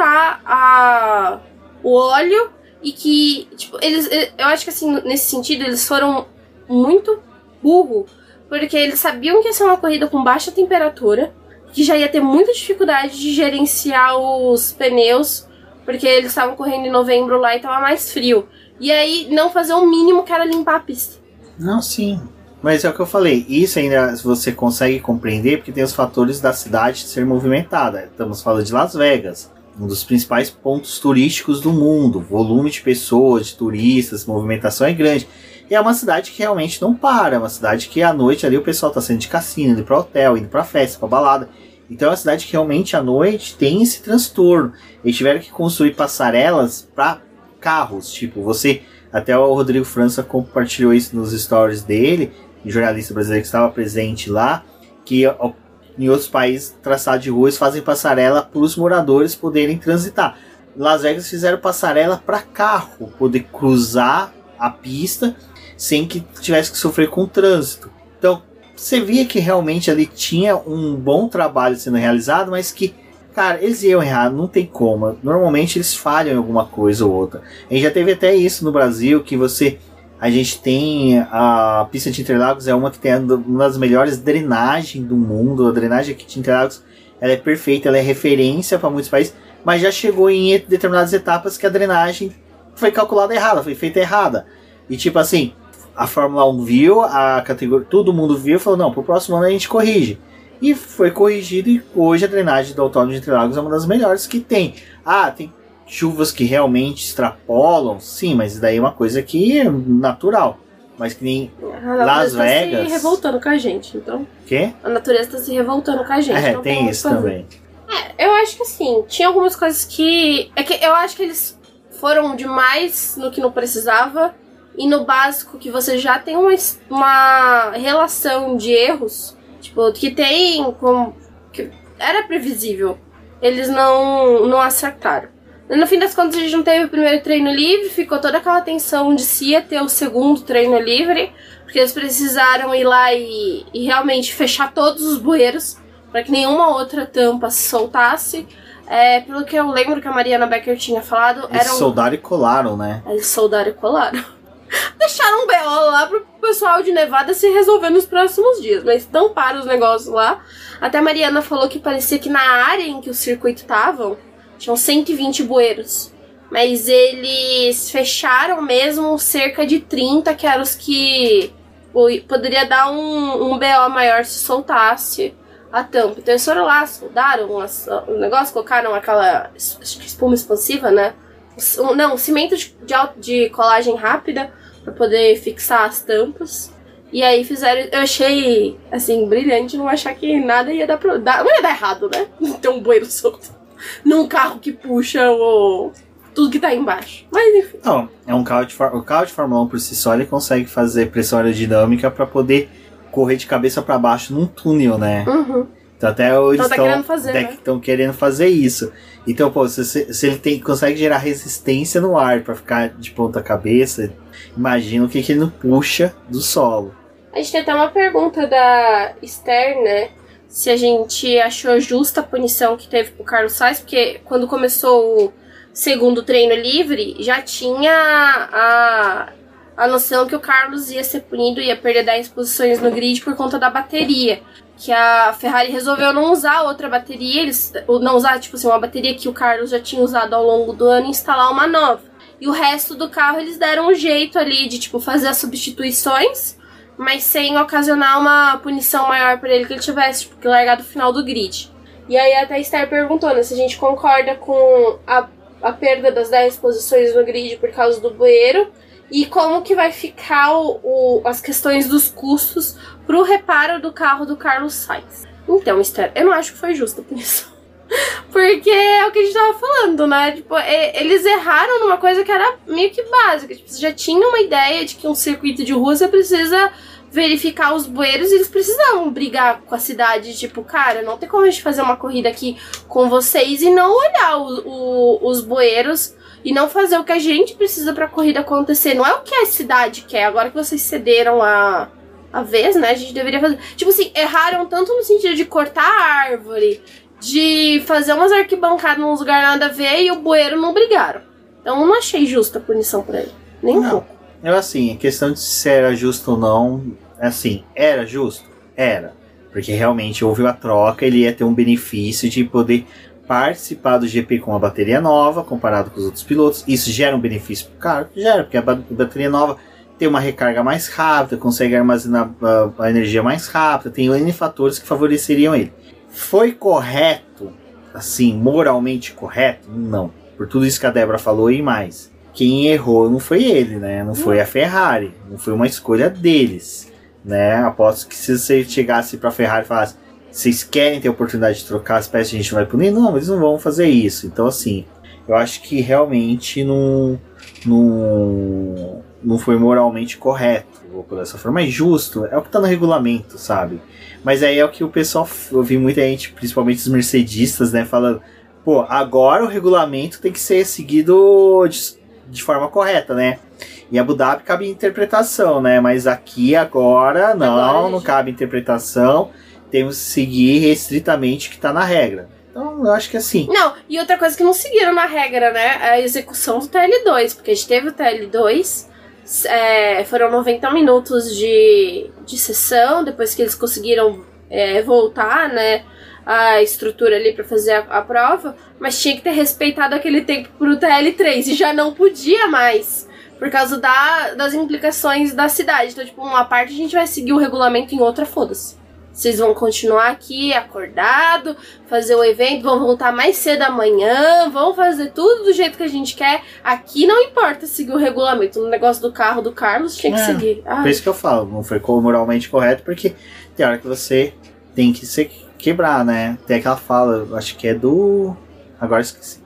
soltar o óleo e que, tipo, eu acho que assim, nesse sentido, eles foram muito burro, porque eles sabiam que ia ser uma corrida com baixa temperatura, que já ia ter muita dificuldade de gerenciar os pneus, porque eles estavam correndo em novembro lá e tava mais frio. E aí, não fazer o mínimo que era limpar a pista. Não, sim. Mas é o que eu falei, isso ainda você consegue compreender porque tem os fatores da cidade ser movimentada. Estamos falando de Las Vegas, um dos principais pontos turísticos do mundo. Volume de pessoas, de turistas, movimentação é grande. E é uma cidade que realmente não para, é uma cidade que à noite ali o pessoal tá saindo de cassino, indo para hotel, indo para festa, para balada. Então é uma cidade que realmente à noite tem esse transtorno. Eles tiveram que construir passarelas para carros, tipo, até o Rodrigo França compartilhou isso nos stories dele, jornalista brasileiro que estava presente lá, que em outros países, traçado de ruas fazem passarela para os moradores poderem transitar. Las Vegas fizeram passarela para carro poder cruzar a pista sem que tivesse que sofrer com o trânsito. Então, você via que realmente ali tinha um bom trabalho sendo realizado, mas que, cara, eles iam errar, não tem como. Normalmente eles falham em alguma coisa ou outra. A gente já teve até isso no Brasil, que a gente tem a pista de Interlagos, é uma que tem uma das melhores drenagens do mundo. A drenagem aqui de Interlagos, ela é perfeita, ela é referência para muitos países, mas já chegou em determinadas etapas que a drenagem foi calculada errada, foi feita errada. E tipo assim, a Fórmula 1 viu, a categoria, todo mundo viu e falou, não, pro próximo ano a gente corrige. E foi corrigido e hoje a drenagem do Autódromo de Interlagos é uma das melhores que tem. Tem chuvas que realmente extrapolam, sim, mas daí é uma coisa que é natural. Mas que nem Las Vegas... tá se revoltando com a gente, então... Quê? A natureza tá se revoltando com a gente. Não tem isso também. Eu acho que assim, tinha algumas coisas que... eu acho que eles foram demais no que não precisava e no básico que você já tem uma relação de erros, tipo, que tem... que era previsível. Eles não acertaram. No fim das contas, a gente não teve o primeiro treino livre, ficou toda aquela tensão de se ia ter o segundo treino livre, porque eles precisaram ir lá e realmente fechar todos os bueiros, para que nenhuma outra tampa se soltasse. Pelo que eu lembro que a Mariana Becker tinha falado... Eles soldaram e colaram, né? Eles soldaram e colaram. Deixaram um BO lá pro pessoal de Nevada se resolver nos próximos dias, mas tamparam os negócios lá. Até a Mariana falou que parecia que na área em que o circuito estavam, tinham 120 bueiros. Mas eles fecharam mesmo cerca de 30, que eram os que poderia dar um BO maior se soltasse a tampa. Então eles foram lá, soldaram o negócio, colocaram aquela espuma expansiva, né? Cimento de colagem rápida para poder fixar as tampas. E aí fizeram... Eu achei, assim, brilhante não achar que nada ia dar não ia dar errado, né? Ter um bueiro solto num carro que puxa tudo que tá embaixo. Mas enfim. Não, é um carro o carro de Fórmula 1 por si só, ele consegue fazer pressão aerodinâmica para poder correr de cabeça para baixo num túnel, né? Uhum. Então até eles estão querendo fazer isso. Então, pô, se ele consegue gerar resistência no ar para ficar de ponta cabeça, imagina o que ele não puxa do solo. A gente tem até uma pergunta da Esther, né? Se a gente achou justa a punição que teve pro Carlos Sainz, porque quando começou o segundo treino livre, já tinha a noção que o Carlos ia ser punido, ia perder 10 posições no grid por conta da bateria. Que a Ferrari resolveu não usar outra bateria, não usar, tipo assim, uma bateria que o Carlos já tinha usado ao longo do ano e instalar uma nova. E o resto do carro eles deram um jeito ali de, tipo, fazer as substituições, mas sem ocasionar uma punição maior para ele que ele tivesse, tipo, que largar do final do grid. E aí até a Esther perguntou, né, se a gente concorda com a perda das 10 posições no grid por causa do bueiro e como que vai ficar as questões dos custos pro reparo do carro do Carlos Sainz. Então, Esther, eu não acho que foi justa a punição. Porque é o que a gente tava falando, né? Tipo, eles erraram numa coisa que era meio que básica. Tipo, você já tinha uma ideia de que um circuito de rua você precisa verificar os bueiros, eles precisavam brigar com a cidade, tipo, cara, não tem como a gente fazer uma corrida aqui com vocês e não olhar os bueiros e não fazer o que a gente precisa pra corrida acontecer. Não é o que a cidade quer. Agora que vocês cederam a vez, né, a gente deveria fazer... Tipo assim, erraram tanto no sentido de cortar a árvore, de fazer umas arquibancadas num lugar nada a ver, e o bueiro não brigaram. Então eu não achei justa a punição pra ele. Nem um pouco. Eu, assim, a questão de se era justo ou não, assim, era justo? Era. Porque realmente houve a troca, ele ia ter um benefício de poder participar do GP com uma bateria nova, comparado com os outros pilotos. Isso gera um benefício pro cara? Gera, porque a bateria nova tem uma recarga mais rápida, consegue armazenar a energia mais rápida, tem N fatores que favoreceriam ele. Foi correto, assim, moralmente correto? Não. Por tudo isso que a Débora falou e mais. Quem errou não foi ele, né? Não foi a Ferrari. Não foi uma escolha deles, né? Aposto que se você chegasse pra Ferrari e falasse, vocês querem ter a oportunidade de trocar as peças, a gente vai punir? Não, eles não vão fazer isso. Então, assim, eu acho que realmente não foi moralmente correto, vou por dessa forma. Mas justo, é o que tá no regulamento, sabe? Mas aí é o que o pessoal, eu vi muita gente, principalmente os mercedistas, né, falando, pô, agora o regulamento tem que ser seguido de forma correta, né? Em Abu Dhabi cabe interpretação, né? Mas aqui agora não cabe interpretação. Temos que seguir restritamente o que tá na regra. Então, eu acho que assim... Não, e outra coisa que não seguiram na regra, né? A execução do TL2. Porque a gente teve o TL2, foram 90 minutos de sessão, depois que eles conseguiram voltar, né? A estrutura ali pra fazer a prova, mas tinha que ter respeitado aquele tempo pro TL3 e já não podia mais, por causa das implicações da cidade. Então, tipo, uma parte a gente vai seguir o regulamento, em outra, foda-se. Vocês vão continuar aqui acordado, fazer o evento, vão voltar mais cedo amanhã, vão fazer tudo do jeito que a gente quer. Aqui não importa seguir o regulamento. No negócio do carro do Carlos, tinha que seguir. Por isso que eu falo, não foi moralmente correto, porque tem hora que você tem que ser... quebrar, né? Tem aquela fala, acho que é do... Agora esqueci.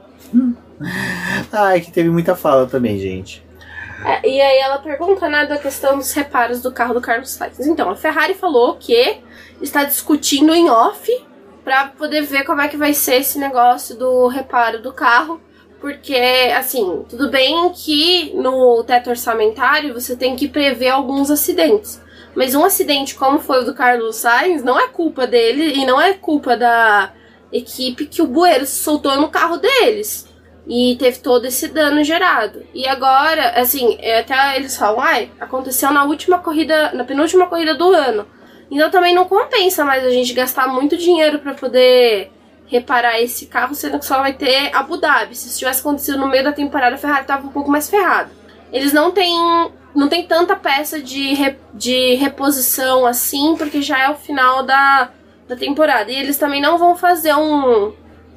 Ai, que teve muita fala também, gente. E aí ela pergunta, né, da questão dos reparos do carro do Carlos Sainz. Então, a Ferrari falou que está discutindo em off pra poder ver como é que vai ser esse negócio do reparo do carro. Porque, assim, tudo bem que no teto orçamentário você tem que prever alguns acidentes. Mas um acidente como foi o do Carlos Sainz não é culpa dele e não é culpa da equipe que o bueiro se soltou no carro deles. E teve todo esse dano gerado. E agora, assim, até eles falam, aconteceu na última corrida, na penúltima corrida do ano. Então também não compensa mais a gente gastar muito dinheiro pra poder reparar esse carro, sendo que só vai ter Abu Dhabi. Se isso tivesse acontecido no meio da temporada, a Ferrari tava um pouco mais ferrada. Eles não tem tanta peça de reposição assim, porque já é o final da temporada. E eles também não vão fazer um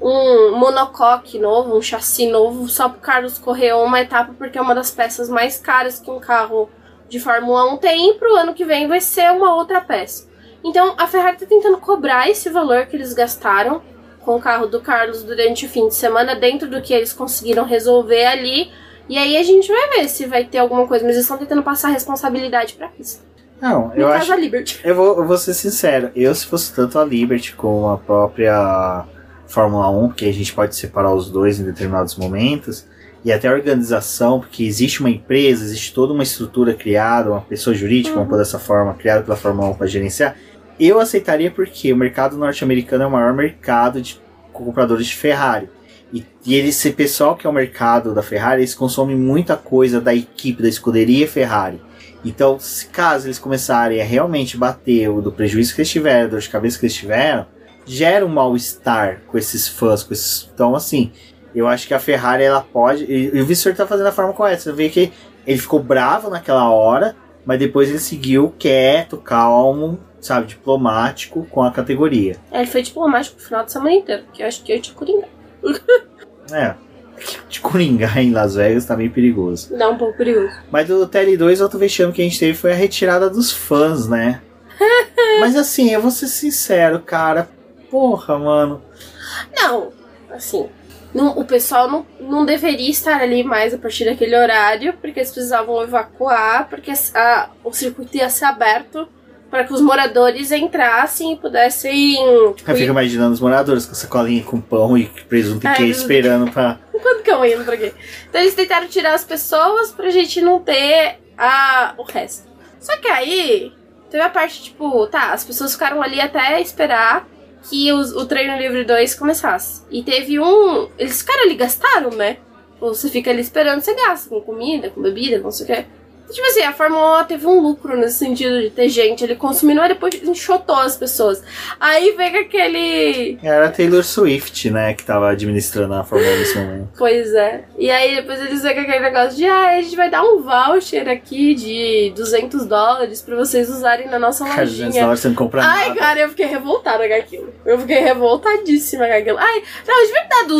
monocoque novo, um chassi novo, só pro Carlos correr uma etapa, porque é uma das peças mais caras que um carro de Fórmula 1 tem, e pro ano que vem vai ser uma outra peça. Então a Ferrari tá tentando cobrar esse valor que eles gastaram com o carro do Carlos durante o fim de semana, dentro do que eles conseguiram resolver ali. E aí a gente vai ver se vai ter alguma coisa, mas eles estão tentando passar a responsabilidade pra isso. Não, eu acho... a Liberty. Eu vou ser sincero, se fosse tanto a Liberty como a própria Fórmula 1, porque a gente pode separar os dois em determinados momentos, e até a organização, porque existe uma empresa, existe toda uma estrutura criada, uma pessoa jurídica, vamos pôr dessa forma, criada pela Fórmula 1 para gerenciar, eu aceitaria porque o mercado norte-americano é o maior mercado de compradores de Ferrari. E esse pessoal que é o mercado da Ferrari, eles consomem muita coisa da equipe, da escuderia Ferrari. Então, se caso eles começarem a realmente bater do prejuízo que eles tiveram, dor de cabeça que eles tiveram, gera um mal-estar com esses fãs, Então, assim, eu acho que a Ferrari, ela pode... E o Visser tá fazendo a forma correta. Você vê que ele ficou bravo naquela hora, mas depois ele seguiu quieto, calmo, sabe, diplomático com a categoria. Ele foi diplomático no final de semana inteiro, porque eu acho que eu tinha coringar. De coringar em Las Vegas tá meio perigoso. Não, um pouco perigoso. Mas do TL2, outro vexame que a gente teve foi a retirada dos fãs, né? Mas assim, eu vou ser sincero, cara. Porra, mano. Não, assim, o pessoal não deveria estar ali mais a partir daquele horário, porque eles precisavam evacuar, porque o circuito ia ser aberto para que os moradores entrassem e pudessem... Tipo, Eu fico imaginando os moradores com sacolinha com pão e presunto e queijo esperando pra... Quando que eu entro aqui? Então eles tentaram tirar as pessoas pra gente não ter o resto. Só que aí, teve a parte, tipo, tá, as pessoas ficaram ali até esperar que o Treino Livre 2 começasse. E teve eles ficaram ali, gastaram, né? Você fica ali esperando, você gasta com comida, com bebida, com não sei o que. Tipo assim, a Fórmula 1 teve um lucro nesse sentido de ter gente ali consumindo, mas depois enxotou as pessoas. Aí veio aquele... Era a Taylor Swift, né, que tava administrando a Fórmula 1 nesse momento. Pois é. E aí depois eles veio com aquele negócio de a gente vai dar um voucher aqui de $200 pra vocês usarem na nossa Cara, lojinha. $200 você não compra nada. Ai, cara, eu fiquei revoltada com aquilo. Eu fiquei revoltadíssima com aquilo. Ai, não, a gente vai dar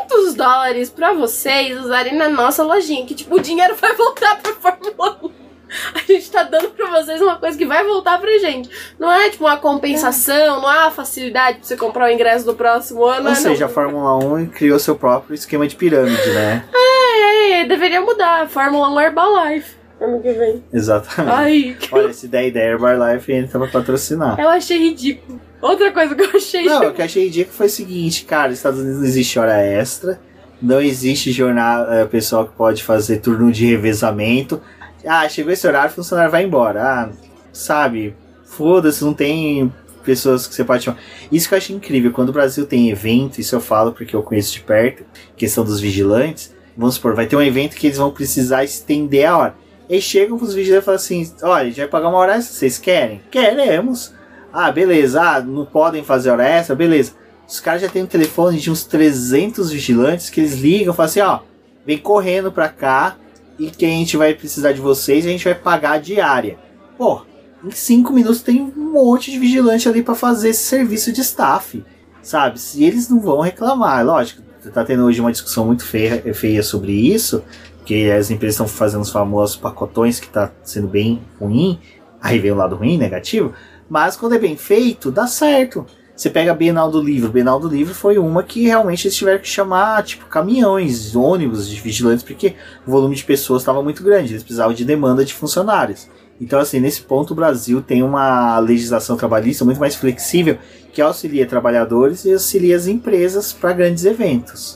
$200 pra vocês usarem na nossa lojinha. Que, tipo, o dinheiro vai voltar pra Fórmula 1. A gente tá dando pra vocês uma coisa que vai voltar pra gente. Não é, tipo, uma compensação, não é uma facilidade pra você comprar o ingresso do próximo ano. Ou seja, a Fórmula 1 criou seu próprio esquema de pirâmide, né? Deveria mudar. Fórmula 1 Herbalife. Ano que vem. Exatamente. Ai, Olha, se der ideia, Herbalife entra pra patrocinar. eu achei ridículo. Outra coisa que eu achei Não, o que eu achei ridículo foi o seguinte, cara, nos Estados Unidos não existe hora extra, não existe jornada, pessoal que pode fazer turno de revezamento. Ah, chegou esse horário, o funcionário vai embora. Ah, sabe, foda-se, não tem pessoas que você pode chamar. Isso que eu acho incrível, quando o Brasil tem evento, isso eu falo porque eu conheço de perto, questão dos vigilantes, vamos supor, vai ter um evento que eles vão precisar estender a hora. Eles chegam pros vigilantes e falam assim, olha, a gente vai pagar uma hora extra, vocês querem? Queremos. Ah, beleza, não podem fazer hora extra, beleza. Os caras já têm um telefone de uns 300 vigilantes que eles ligam e falam assim, ó, vem correndo pra cá e que a gente vai precisar de vocês e a gente vai pagar a diária. Pô, em 5 minutos tem um monte de vigilante ali pra fazer esse serviço de staff, sabe? Se eles não vão reclamar, lógico, tá tendo hoje uma discussão muito feia sobre isso, porque as empresas estão fazendo os famosos pacotões que tá sendo bem ruim, aí vem o lado ruim, negativo, mas quando é bem feito, dá certo. Você pega a Bienal do Livro. Bienal do Livro foi uma que realmente eles tiveram que chamar, tipo, caminhões, ônibus de vigilantes, porque o volume de pessoas estava muito grande. Eles precisavam de demanda de funcionários. Então, assim, nesse ponto o Brasil tem uma legislação trabalhista muito mais flexível que auxilia trabalhadores e auxilia as empresas para grandes eventos.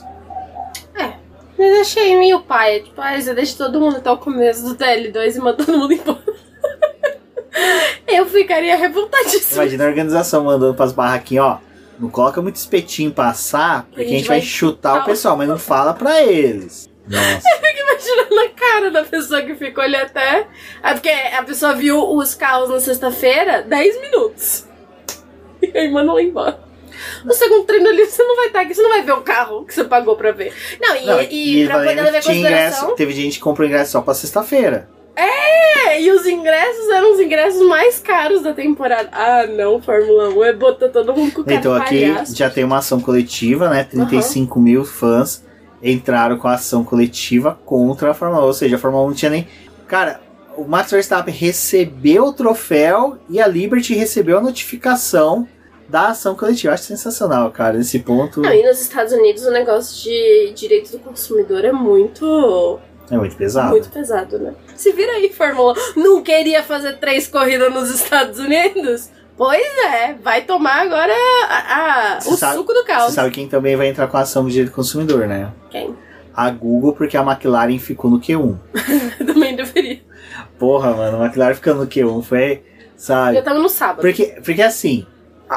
Mas achei meio paia. Tipo, você deixa todo mundo até o começo do TL2 e manda todo mundo embora. Eu ficaria revoltadíssima. Imagina a organização mandando pras barraquinhas, ó, não coloca muito espetinho passar, porque a gente vai chutar o pessoal, mas não fala pra eles. Nossa. Eu fico imaginando a cara da pessoa que ficou ali até... porque a pessoa viu os carros na sexta-feira, 10 minutos. E aí manda ela embora. No segundo treino ali, você não vai estar aqui, você não vai ver o carro que você pagou pra ver. Não, e pra poder levar em consideração... Teve gente que comprou ingresso só pra sexta-feira. E os ingressos eram os ingressos mais caros da temporada. Ah, não, Fórmula 1 botou todo mundo com o cara então aqui palhaço. Já tem uma ação coletiva, né? 35 mil fãs entraram com a ação coletiva contra a Fórmula 1. Ou seja, a Fórmula 1 não tinha nem... Cara, o Max Verstappen recebeu o troféu e a Liberty recebeu a notificação da ação coletiva. Eu acho sensacional, cara, nesse ponto. Não, e nos Estados Unidos o negócio de direito do consumidor é muito... É muito pesado. Muito pesado, né? Se vira aí, Fórmula 1. Não queria fazer 3 corridas nos Estados Unidos? Pois é, vai tomar agora suco do caos. Você sabe quem também vai entrar com a ação de direito do consumidor, né? Quem? A Google, porque a McLaren ficou no Q1. Também deveria. Porra, mano, a McLaren ficando no Q1 foi, sabe? Já tava no sábado. Porque assim,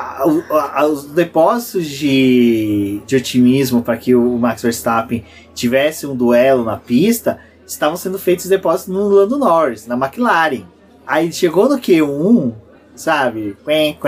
os depósitos de otimismo para que o Max Verstappen tivesse um duelo na pista estavam sendo feitos depósitos no Lando Norris, na McLaren. Aí chegou no Q1, sabe?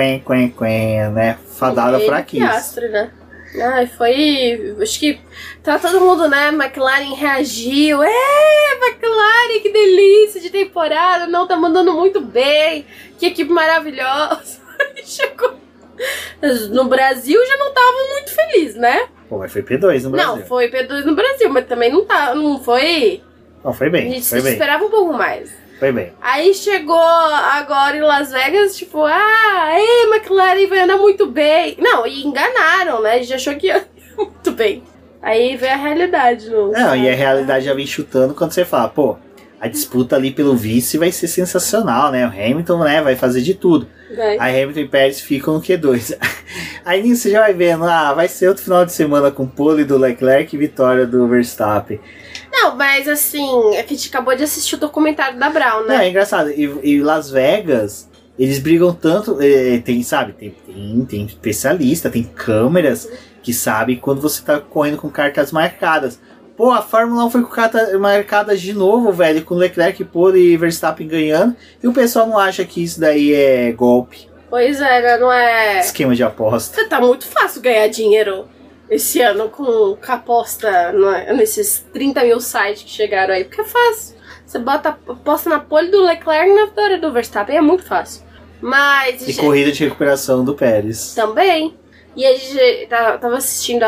Né? Fadada fraquíssima. Piastre, né? Ai, foi... Acho que tá todo mundo, né? McLaren reagiu. McLaren, que delícia de temporada. Não, tá mandando muito bem. Que equipe maravilhosa. Chegou... No Brasil já não tava muito feliz, né? Pô, mas foi P2 no Brasil. Não, foi P2 no Brasil, mas também não foi... Não, foi bem. A gente esperava um pouco mais. Foi bem. Aí chegou agora em Las Vegas, tipo, McLaren vai andar muito bem. Não, e enganaram, né? A gente achou que ia muito bem. Aí veio a realidade. Não, e a realidade já vem chutando quando você fala, pô, a disputa ali pelo vice vai ser sensacional, né? O Hamilton, né, vai fazer de tudo. Aí Hamilton e Pérez ficam no Q2. Aí nisso você já vai vendo, vai ser outro final de semana com pole do Leclerc e vitória do Verstappen. Não, mas assim, a gente acabou de assistir o documentário da Brown, né? Não, é engraçado. E Las Vegas, eles brigam tanto. Tem especialista, tem câmeras que sabem quando você tá correndo com cartas marcadas. Pô, a Fórmula 1 foi com cartas marcadas de novo, velho, com Leclerc, pole e Verstappen ganhando. E o pessoal não acha que isso daí é golpe. Pois é, né? Não é... Esquema de aposta. Tá muito fácil ganhar dinheiro esse ano com aposta nesses 30 mil sites que chegaram aí. Porque é fácil. Você aposta na pole do Leclerc e na vitória do Verstappen. É muito fácil. Mas... E corrida de recuperação do Pérez. Também. E a gente tava assistindo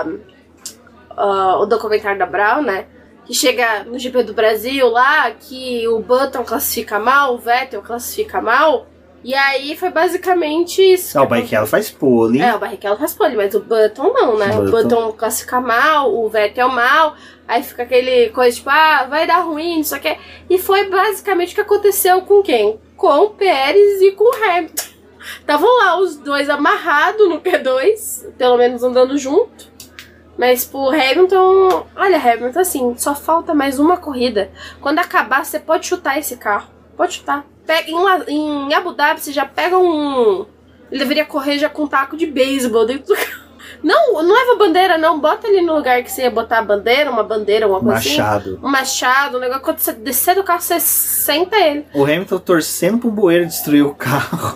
o documentário da Brown, né? Que chega no GP do Brasil lá, que o Button classifica mal, o Vettel classifica mal. E aí foi basicamente isso. Não, o Barrichello faz pole. O Barrichello faz pole, mas o Button não, né? O Button classifica mal, o Vettel mal. Aí fica aquele coisa tipo, vai dar ruim, isso aqui. E foi basicamente o que aconteceu com quem? Com o Pérez e com o Hamilton. Estavam lá os dois amarrados no Q2, pelo menos andando junto. Mas pro Hamilton, olha, Hamilton, assim, só falta mais uma corrida. Quando acabar, você pode chutar esse carro. Pode chutar. Pega em Abu Dhabi, você já pega um... Ele deveria correr já com um taco de beisebol dentro do carro. Não leva bandeira, não. Bota ali no lugar que você ia botar a bandeira, uma coisa machado. assim. Um machado. Um negócio. Quando você descer do carro, você senta ele. O Hamilton torcendo pro bueiro destruir o carro.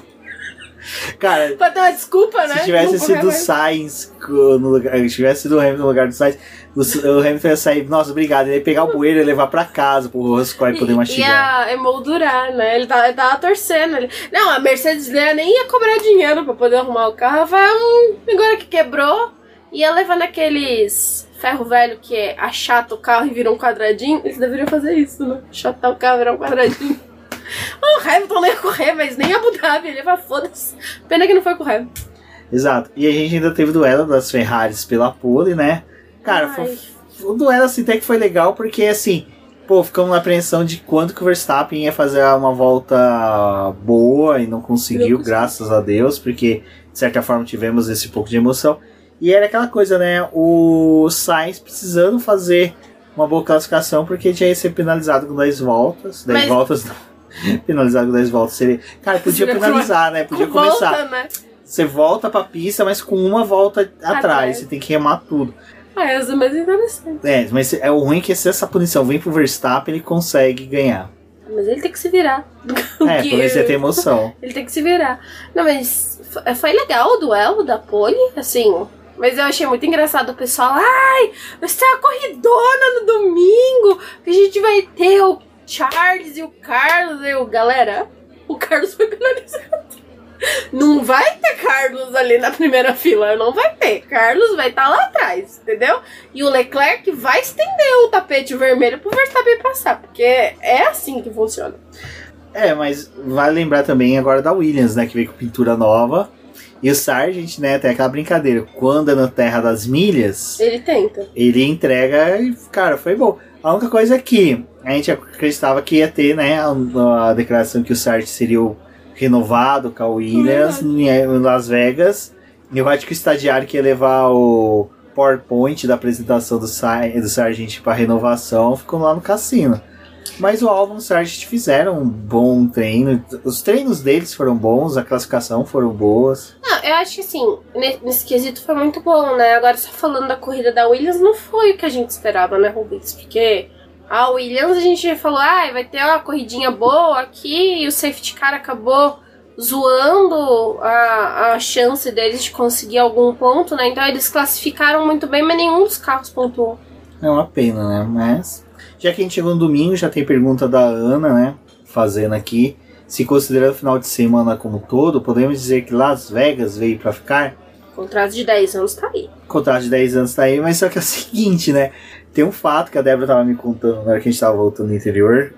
Cara, pra dar uma desculpa, né? Se tivesse sido o Sainz no lugar, se tivesse sido o Hamilton no lugar do Sainz, o Hamilton ia sair, nossa, obrigado, ele ia pegar o bueiro e levar pra casa pro Roscoe poder mastigar. Ia emoldurar, né? Ele tava torcendo. Não, a Mercedes nem ia cobrar dinheiro pra poder arrumar o carro. Agora que quebrou, ia levando aqueles ferro velho que achata o carro e vira um quadradinho. Eles deveriam fazer isso, né? Achatar o carro e virar um quadradinho. O Hamilton não ia correr, mas nem Abu Dhabi, ele ia foda-se. Pena que não foi com o Hamilton. Exato. E a gente ainda teve o duelo das Ferraris pela pole, né? Cara, o duelo assim até que foi legal, porque assim, ficamos na apreensão de quando que o Verstappen ia fazer uma volta boa e não conseguiu, graças a Deus, porque de certa forma tivemos esse pouco de emoção. E era aquela coisa, né? O Sainz precisando fazer uma boa classificação, porque já ia ser penalizado com 10 voltas. 10 voltas não. Penalizado com 10 voltas seria... Cara, podia penalizar, né? Podia começar. Volta, né? Você volta pra pista, mas com uma volta atrás. Você tem que remar tudo. Essa é mais interessante. Mas é o ruim que se essa punição vem pro Verstappen, ele consegue ganhar. Mas ele tem que se virar. Porque ele ia ter emoção. Ele tem que se virar. Não, mas foi legal o duelo da pole, assim... Mas eu achei muito engraçado o pessoal. Vai ser uma corridona no domingo. Que a gente vai ter o Charles e o Carlos. Galera, o Carlos foi penalizado. Não vai ter Carlos ali na primeira fila. Não vai ter. Carlos vai estar lá atrás, entendeu? E o Leclerc vai estender o tapete vermelho pro Verstappen passar. Porque é assim que funciona. Mas vale lembrar também agora da Williams, né? Que veio com pintura nova. E o Sargent, né, tem aquela brincadeira. Quando é na terra das milhas... Ele tenta. Ele entrega e, cara, foi bom. A única coisa é que a gente acreditava que ia ter, né, a declaração que o Sargent seria o renovado com a Williams em Las Vegas. E eu acho que o estagiário que ia levar o PowerPoint da apresentação do Sargent para renovação ficou lá no cassino. Mas o Albon e o Sargent fizeram um bom treino. Os treinos deles foram bons, a classificação foram boas. Não, eu acho que assim, nesse quesito foi muito bom, né? Agora, só falando da corrida da Williams, não foi o que a gente esperava, né, Rubens? Porque a Williams a gente falou, vai ter uma corridinha boa aqui, e o safety car acabou zoando a chance deles de conseguir algum ponto, né? Então eles classificaram muito bem, mas nenhum dos carros pontuou. É uma pena, né? Mas... Já que a gente chegou no domingo, já tem pergunta da Ana, né? Fazendo aqui. Se considerando o final de semana como todo, podemos dizer que Las Vegas veio pra ficar? Contrato de 10 anos tá aí. Contrato de 10 anos tá aí, mas só que é o seguinte, né? Tem um fato que a Débora tava me contando na hora que a gente tava voltando no interior.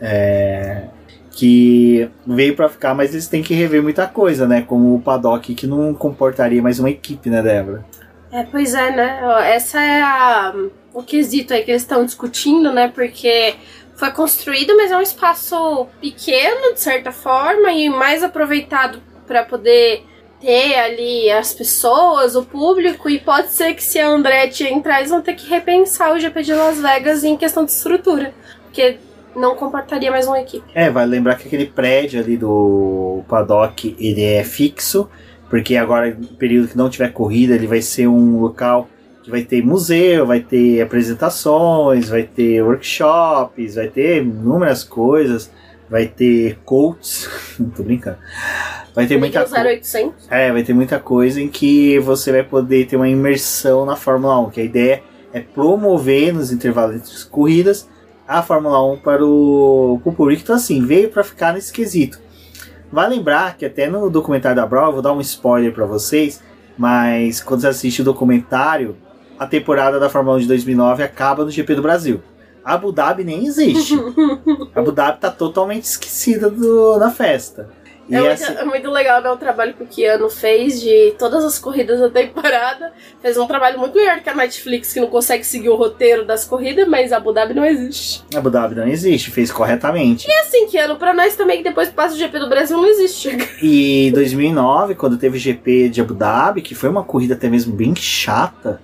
Que veio pra ficar, mas eles têm que rever muita coisa, né? Como o paddock, que não comportaria mais uma equipe, né, Débora? Pois é, né? Essa é o quesito aí que eles estão discutindo, né? Porque foi construído, mas é um espaço pequeno, de certa forma, e mais aproveitado pra poder ter ali as pessoas, o público, e pode ser que se a Andretti entrar, eles vão ter que repensar o GP de Las Vegas em questão de estrutura, porque não comportaria mais uma equipe. Vale lembrar que aquele prédio ali do paddock, ele é fixo, porque agora, no período que não tiver corrida, ele vai ser um local que vai ter museu, vai ter apresentações, vai ter workshops, vai ter inúmeras coisas, vai ter coaches, não tô brincando. Vai ter muita coisa. Vai ter muita coisa em que você vai poder ter uma imersão na Fórmula 1, que a ideia é promover nos intervalos entre as corridas a Fórmula 1 para o público. Então assim, veio para ficar nesse quesito. Vale lembrar que até no documentário da Brau, eu vou dar um spoiler para vocês, mas quando você assiste o documentário, a temporada da Fórmula 1 de 2009 acaba no GP do Brasil. Abu Dhabi nem existe. Abu Dhabi tá totalmente esquecida na festa. E é muito legal, né, o trabalho que o Keanu fez de todas as corridas da temporada. Fez um trabalho muito melhor que a Netflix, que não consegue seguir o roteiro das corridas, mas Abu Dhabi não existe. Abu Dhabi não existe, fez corretamente. E assim, Keanu, pra nós também, que depois que passa o GP do Brasil, não existe. E em 2009, quando teve o GP de Abu Dhabi, que foi uma corrida até mesmo bem chata.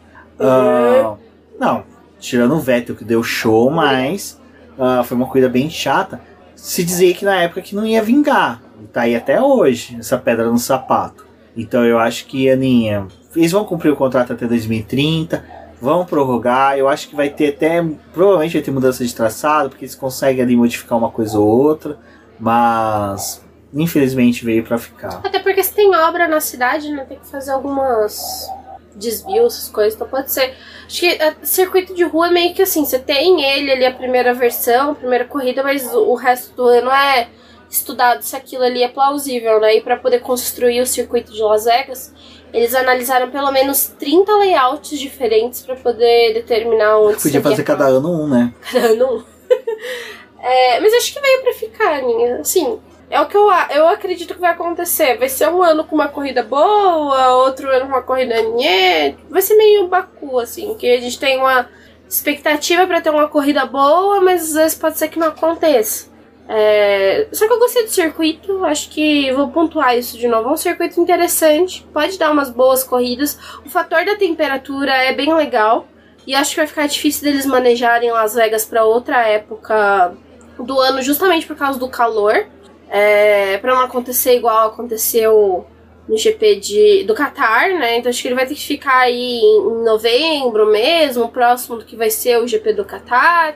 Não, tirando o Vettel que deu show, mas foi uma corrida bem chata. Se dizia que na época que não ia vingar. Tá aí até hoje, essa pedra no sapato. Então eu acho que, Aninha, eles vão cumprir o contrato até 2030, vão prorrogar. Eu acho que vai ter provavelmente vai ter mudança de traçado, porque eles conseguem ali modificar uma coisa ou outra, mas infelizmente veio pra ficar. Até porque se tem obra na cidade, né, tem que fazer algumas desvios, essas coisas, então pode ser. Acho que circuito de rua é meio que assim, você tem ele ali, a primeira versão, a primeira corrida, mas o resto do ano é estudado se aquilo ali é plausível, né? E para poder construir o circuito de Las Vegas, eles analisaram pelo menos 30 layouts diferentes para poder determinar onde podia fazer cada ano um, né? Cada ano um. Mas acho que veio para ficar, Aninha. Assim, é o que eu acredito que vai acontecer. Vai ser um ano com uma corrida boa, outro ano com uma corrida nhé. Vai ser meio Baku, assim, que a gente tem uma expectativa para ter uma corrida boa, mas às vezes pode ser que não aconteça. Só que eu gostei do circuito, acho que vou pontuar isso de novo. É um circuito interessante, pode dar umas boas corridas. O fator da temperatura é bem legal e acho que vai ficar difícil deles manejarem Las Vegas para outra época do ano, justamente por causa do calor. Para não acontecer igual aconteceu no GP do Qatar, né? Então acho que ele vai ter que ficar aí em novembro mesmo, próximo do que vai ser o GP do Qatar.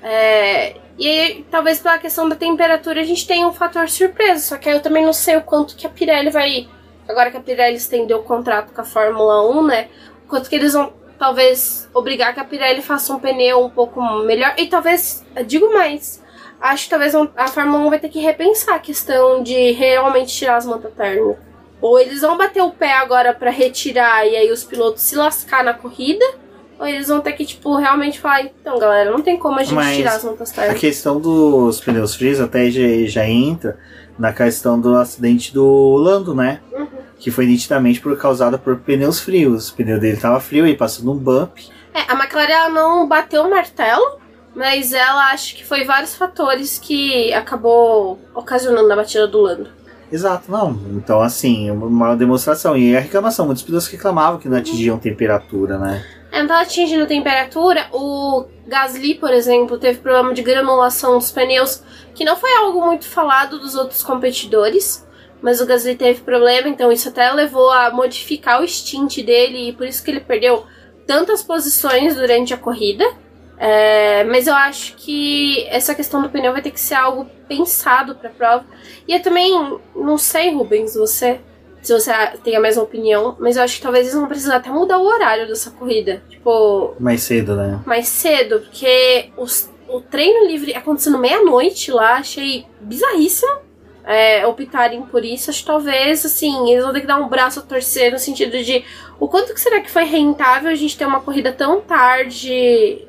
E aí, talvez pela questão da temperatura a gente tenha um fator surpresa. Só que aí eu também não sei o quanto que a Pirelli vai... Agora que a Pirelli estendeu o contrato com a Fórmula 1, né? O quanto que eles vão, talvez, obrigar que a Pirelli faça um pneu um pouco melhor. E talvez, digo mais, acho que talvez a Fórmula 1 vai ter que repensar a questão de realmente tirar as mantas térmicas. Ou eles vão bater o pé agora pra retirar e aí os pilotos se lascar na corrida... Ou eles vão ter que, realmente falar, então, galera, não tem como a gente tirar as mantas térmicas. A questão dos pneus frios até já entra na questão do acidente do Lando, né? Uhum. Que foi nitidamente causada por pneus frios. O pneu dele tava frio e passou num bump. A McLaren ela não bateu o martelo, mas ela acha que foi vários fatores que acabou ocasionando a batida do Lando. Exato, não. Então, assim, uma demonstração. E a reclamação, muitos pilotos reclamavam que não atingiam temperatura, né? Não tava atingindo temperatura. O Gasly, por exemplo, teve problema de granulação dos pneus, que não foi algo muito falado dos outros competidores, mas o Gasly teve problema, então isso até levou a modificar o stint dele, e por isso que ele perdeu tantas posições durante a corrida. Mas eu acho que essa questão do pneu vai ter que ser algo pensado pra prova. E eu também não sei, Rubens, se você tem a mesma opinião, mas eu acho que talvez eles vão precisar até mudar o horário dessa corrida. Mais cedo, né? Mais cedo, porque o treino livre acontecendo meia-noite lá, achei bizarríssimo optarem por isso. Acho que talvez, assim, eles vão ter que dar um braço a torcer no sentido de o quanto que será que foi rentável a gente ter uma corrida tão tarde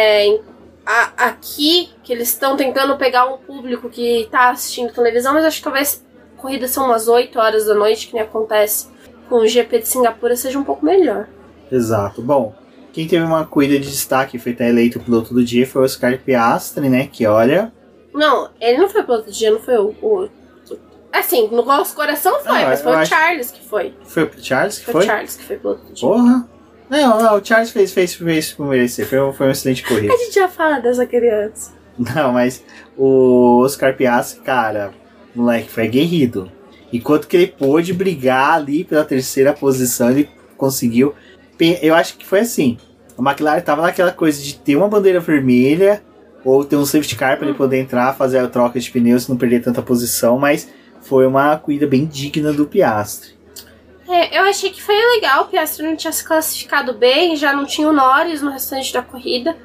aqui, que eles estão tentando pegar um público que tá assistindo televisão, mas acho que talvez corridas são umas 8 horas da noite, que nem acontece com o GP de Singapura, seja um pouco melhor. Exato. Bom, quem teve uma corrida de destaque e foi até eleito o piloto do dia foi o Oscar Piastri, né? Que olha... Não, ele não foi o piloto do dia, não foi o... Assim, no nosso coração foi, mas foi o Charles que foi. Foi o Charles que foi? Foi o Charles que foi piloto do time. Porra! Não, o Charles fez por merecer. Foi uma excelente corrida. A gente já fala dessa criança. Não, mas o Oscar Piastri, cara, moleque, foi aguerrido. Enquanto que ele pôde brigar ali pela terceira posição, ele conseguiu. Eu acho que foi assim. A McLaren tava naquela coisa de ter uma bandeira vermelha ou ter um safety car para ele poder entrar, fazer a troca de pneus, não perder tanta posição, mas foi uma corrida bem digna do Piastri. Eu achei que foi legal, o Piastri não tinha se classificado bem, já não tinha o Norris no restante da corrida,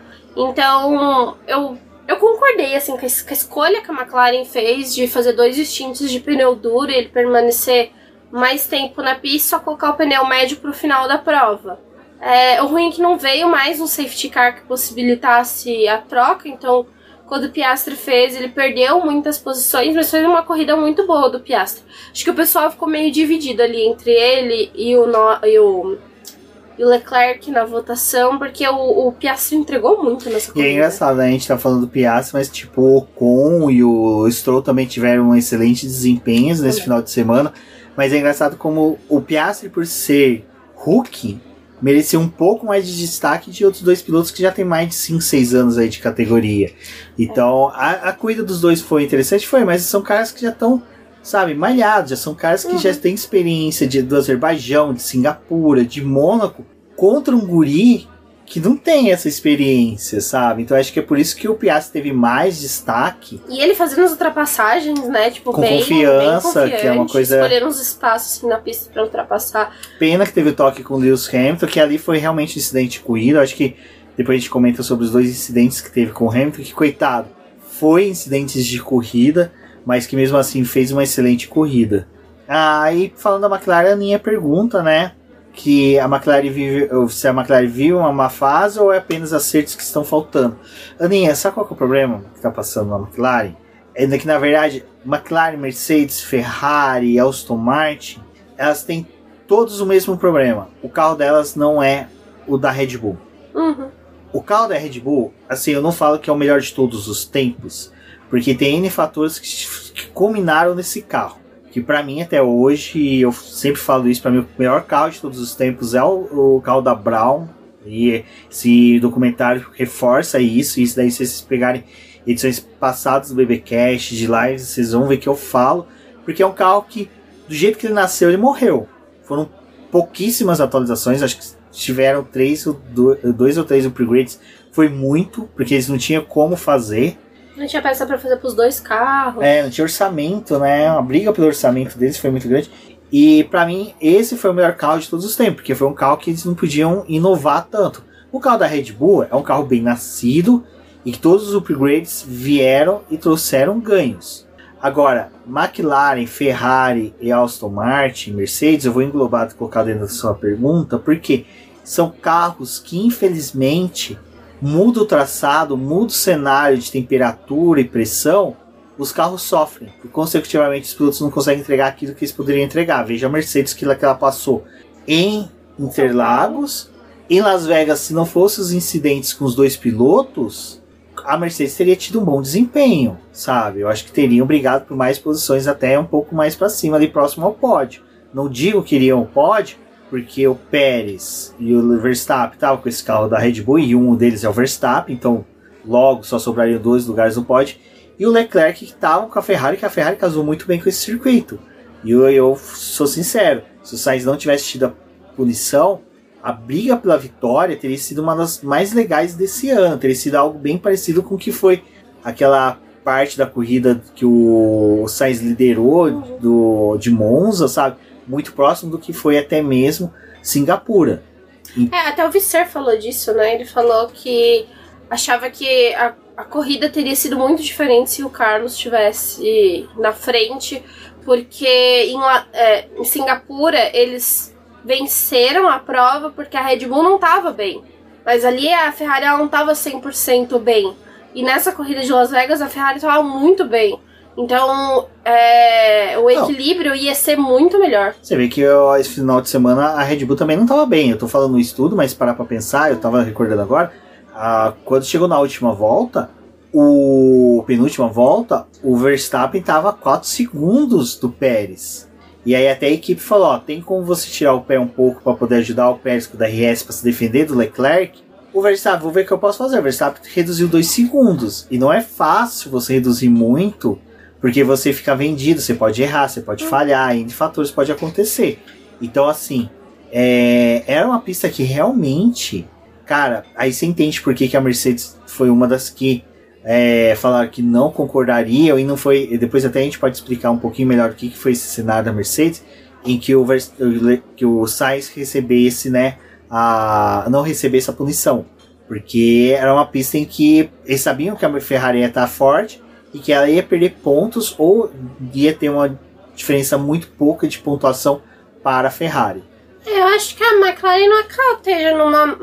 então eu concordei assim, com a escolha que a McLaren fez de fazer 2 stints de pneu duro e ele permanecer mais tempo na pista, só colocar o pneu médio pro final da prova. O ruim é que não veio mais um safety car que possibilitasse a troca, então quando o Piastri fez, ele perdeu muitas posições, mas foi uma corrida muito boa do Piastri. Acho que o pessoal ficou meio dividido ali entre ele e o Leclerc na votação, porque o Piastri entregou muito nessa corrida. E é engraçado, né? A gente tá falando do Piastri, mas tipo, o Ocon e o Stroll também tiveram excelentes desempenhos nesse final de semana, mas é engraçado como o Piastri, por ser rookie, merecia um pouco mais de destaque de outros 2 pilotos que já tem mais de 5, 6 anos aí de categoria. Então, a corrida dos 2 foi interessante, mas são caras que já estão, sabe, malhados, já são caras que já têm experiência do Azerbaijão, de Singapura, de Mônaco, contra um guri que não tem essa experiência, sabe? Então acho que é por isso que o Piastri teve mais destaque. E ele fazendo as ultrapassagens, né? Tipo, com bem confiança, que é uma coisa... escolher uns espaços assim, na pista pra ultrapassar. Pena que teve o toque com o Lewis Hamilton, que ali foi realmente um incidente de corrida. Acho que depois a gente comenta sobre os 2 incidentes que teve com o Hamilton, que coitado, foi incidentes de corrida, mas que mesmo assim fez uma excelente corrida. E falando da McLaren, a minha pergunta, né? Que a McLaren se a McLaren viu uma má fase ou é apenas acertos que estão faltando. Aninha, sabe qual que é o problema que está passando na McLaren? É que na verdade McLaren, Mercedes, Ferrari, Aston Martin, elas têm todos o mesmo problema. O carro delas não é o da Red Bull. O carro da Red Bull, assim, eu não falo que é o melhor de todos os tempos, porque tem N fatores que culminaram nesse carro. Que pra mim até hoje, eu sempre falo isso, pra mim o melhor carro de todos os tempos é o carro da Brown. E esse documentário reforça isso. Isso daí, se vocês pegarem edições passadas do BBcast, de lives, vocês vão ver que eu falo. Porque é um carro que, do jeito que ele nasceu, ele morreu. Foram pouquíssimas atualizações, acho que tiveram 2 ou 3 upgrades. Foi muito, porque eles não tinham como fazer. Não tinha peça pra fazer pros 2 carros. Não tinha orçamento, né? A briga pelo orçamento deles foi muito grande. E pra mim, esse foi o melhor carro de todos os tempos, porque foi um carro que eles não podiam inovar tanto. O carro da Red Bull é um carro bem nascido e que todos os upgrades vieram e trouxeram ganhos. Agora, McLaren, Ferrari e Aston Martin, Mercedes, eu vou englobar e colocar dentro da sua pergunta, porque são carros que infelizmente muda o traçado, muda o cenário de temperatura e pressão, os carros sofrem. E consecutivamente os pilotos não conseguem entregar aquilo que eles poderiam entregar. Veja a Mercedes que ela passou em Interlagos. Em Las Vegas, se não fossem os incidentes com os 2 pilotos, a Mercedes teria tido um bom desempenho, sabe? Eu acho que teriam brigado por mais posições, até um pouco mais para cima, ali próximo ao pódio. Não digo que iriam ao pódio, porque o Pérez e o Verstappen estavam com esse carro da Red Bull, e um deles é o Verstappen, então logo só sobrariam 2 lugares no pódio. E o Leclerc que estava com a Ferrari, que a Ferrari casou muito bem com esse circuito. E eu sou sincero, se o Sainz não tivesse tido a punição, a briga pela vitória teria sido uma das mais legais desse ano, teria sido algo bem parecido com o que foi aquela parte da corrida que o Sainz liderou de Monza, sabe? Muito próximo do que foi até mesmo Singapura. Até o Visser falou disso, né? Ele falou que achava que a corrida teria sido muito diferente se o Carlos estivesse na frente, porque em Singapura eles venceram a prova porque a Red Bull não estava bem. Mas ali a Ferrari ela não estava 100% bem. E nessa corrida de Las Vegas a Ferrari estava muito bem. Então, o equilíbrio ia ser muito melhor. Você vê que esse final de semana a Red Bull também não estava bem. Eu tô falando isso tudo, mas parar pra pensar, eu tava recordando agora, quando chegou na última volta, o penúltima volta, o Verstappen estava a 4 segundos do Pérez. E aí até a equipe falou, ó, tem como você tirar o pé um pouco para poder ajudar o Pérez com o DRS para se defender do Leclerc? O Verstappen, vou ver o que eu posso fazer. O Verstappen reduziu 2 segundos. E não é fácil você reduzir muito, porque você fica vendido, você pode errar, você pode falhar, N fatores pode acontecer. Então assim, era uma pista que realmente, cara, aí você entende por que a Mercedes foi uma das que falaram que não concordariam e não foi. Depois até a gente pode explicar um pouquinho melhor o que foi esse cenário da Mercedes, em que o Sainz recebesse, né, não recebesse a punição, porque era uma pista em que eles sabiam que a Ferrari ia estar forte e que ela ia perder pontos ou ia ter uma diferença muito pouca de pontuação para a Ferrari. Eu acho que a McLaren não é que ela esteja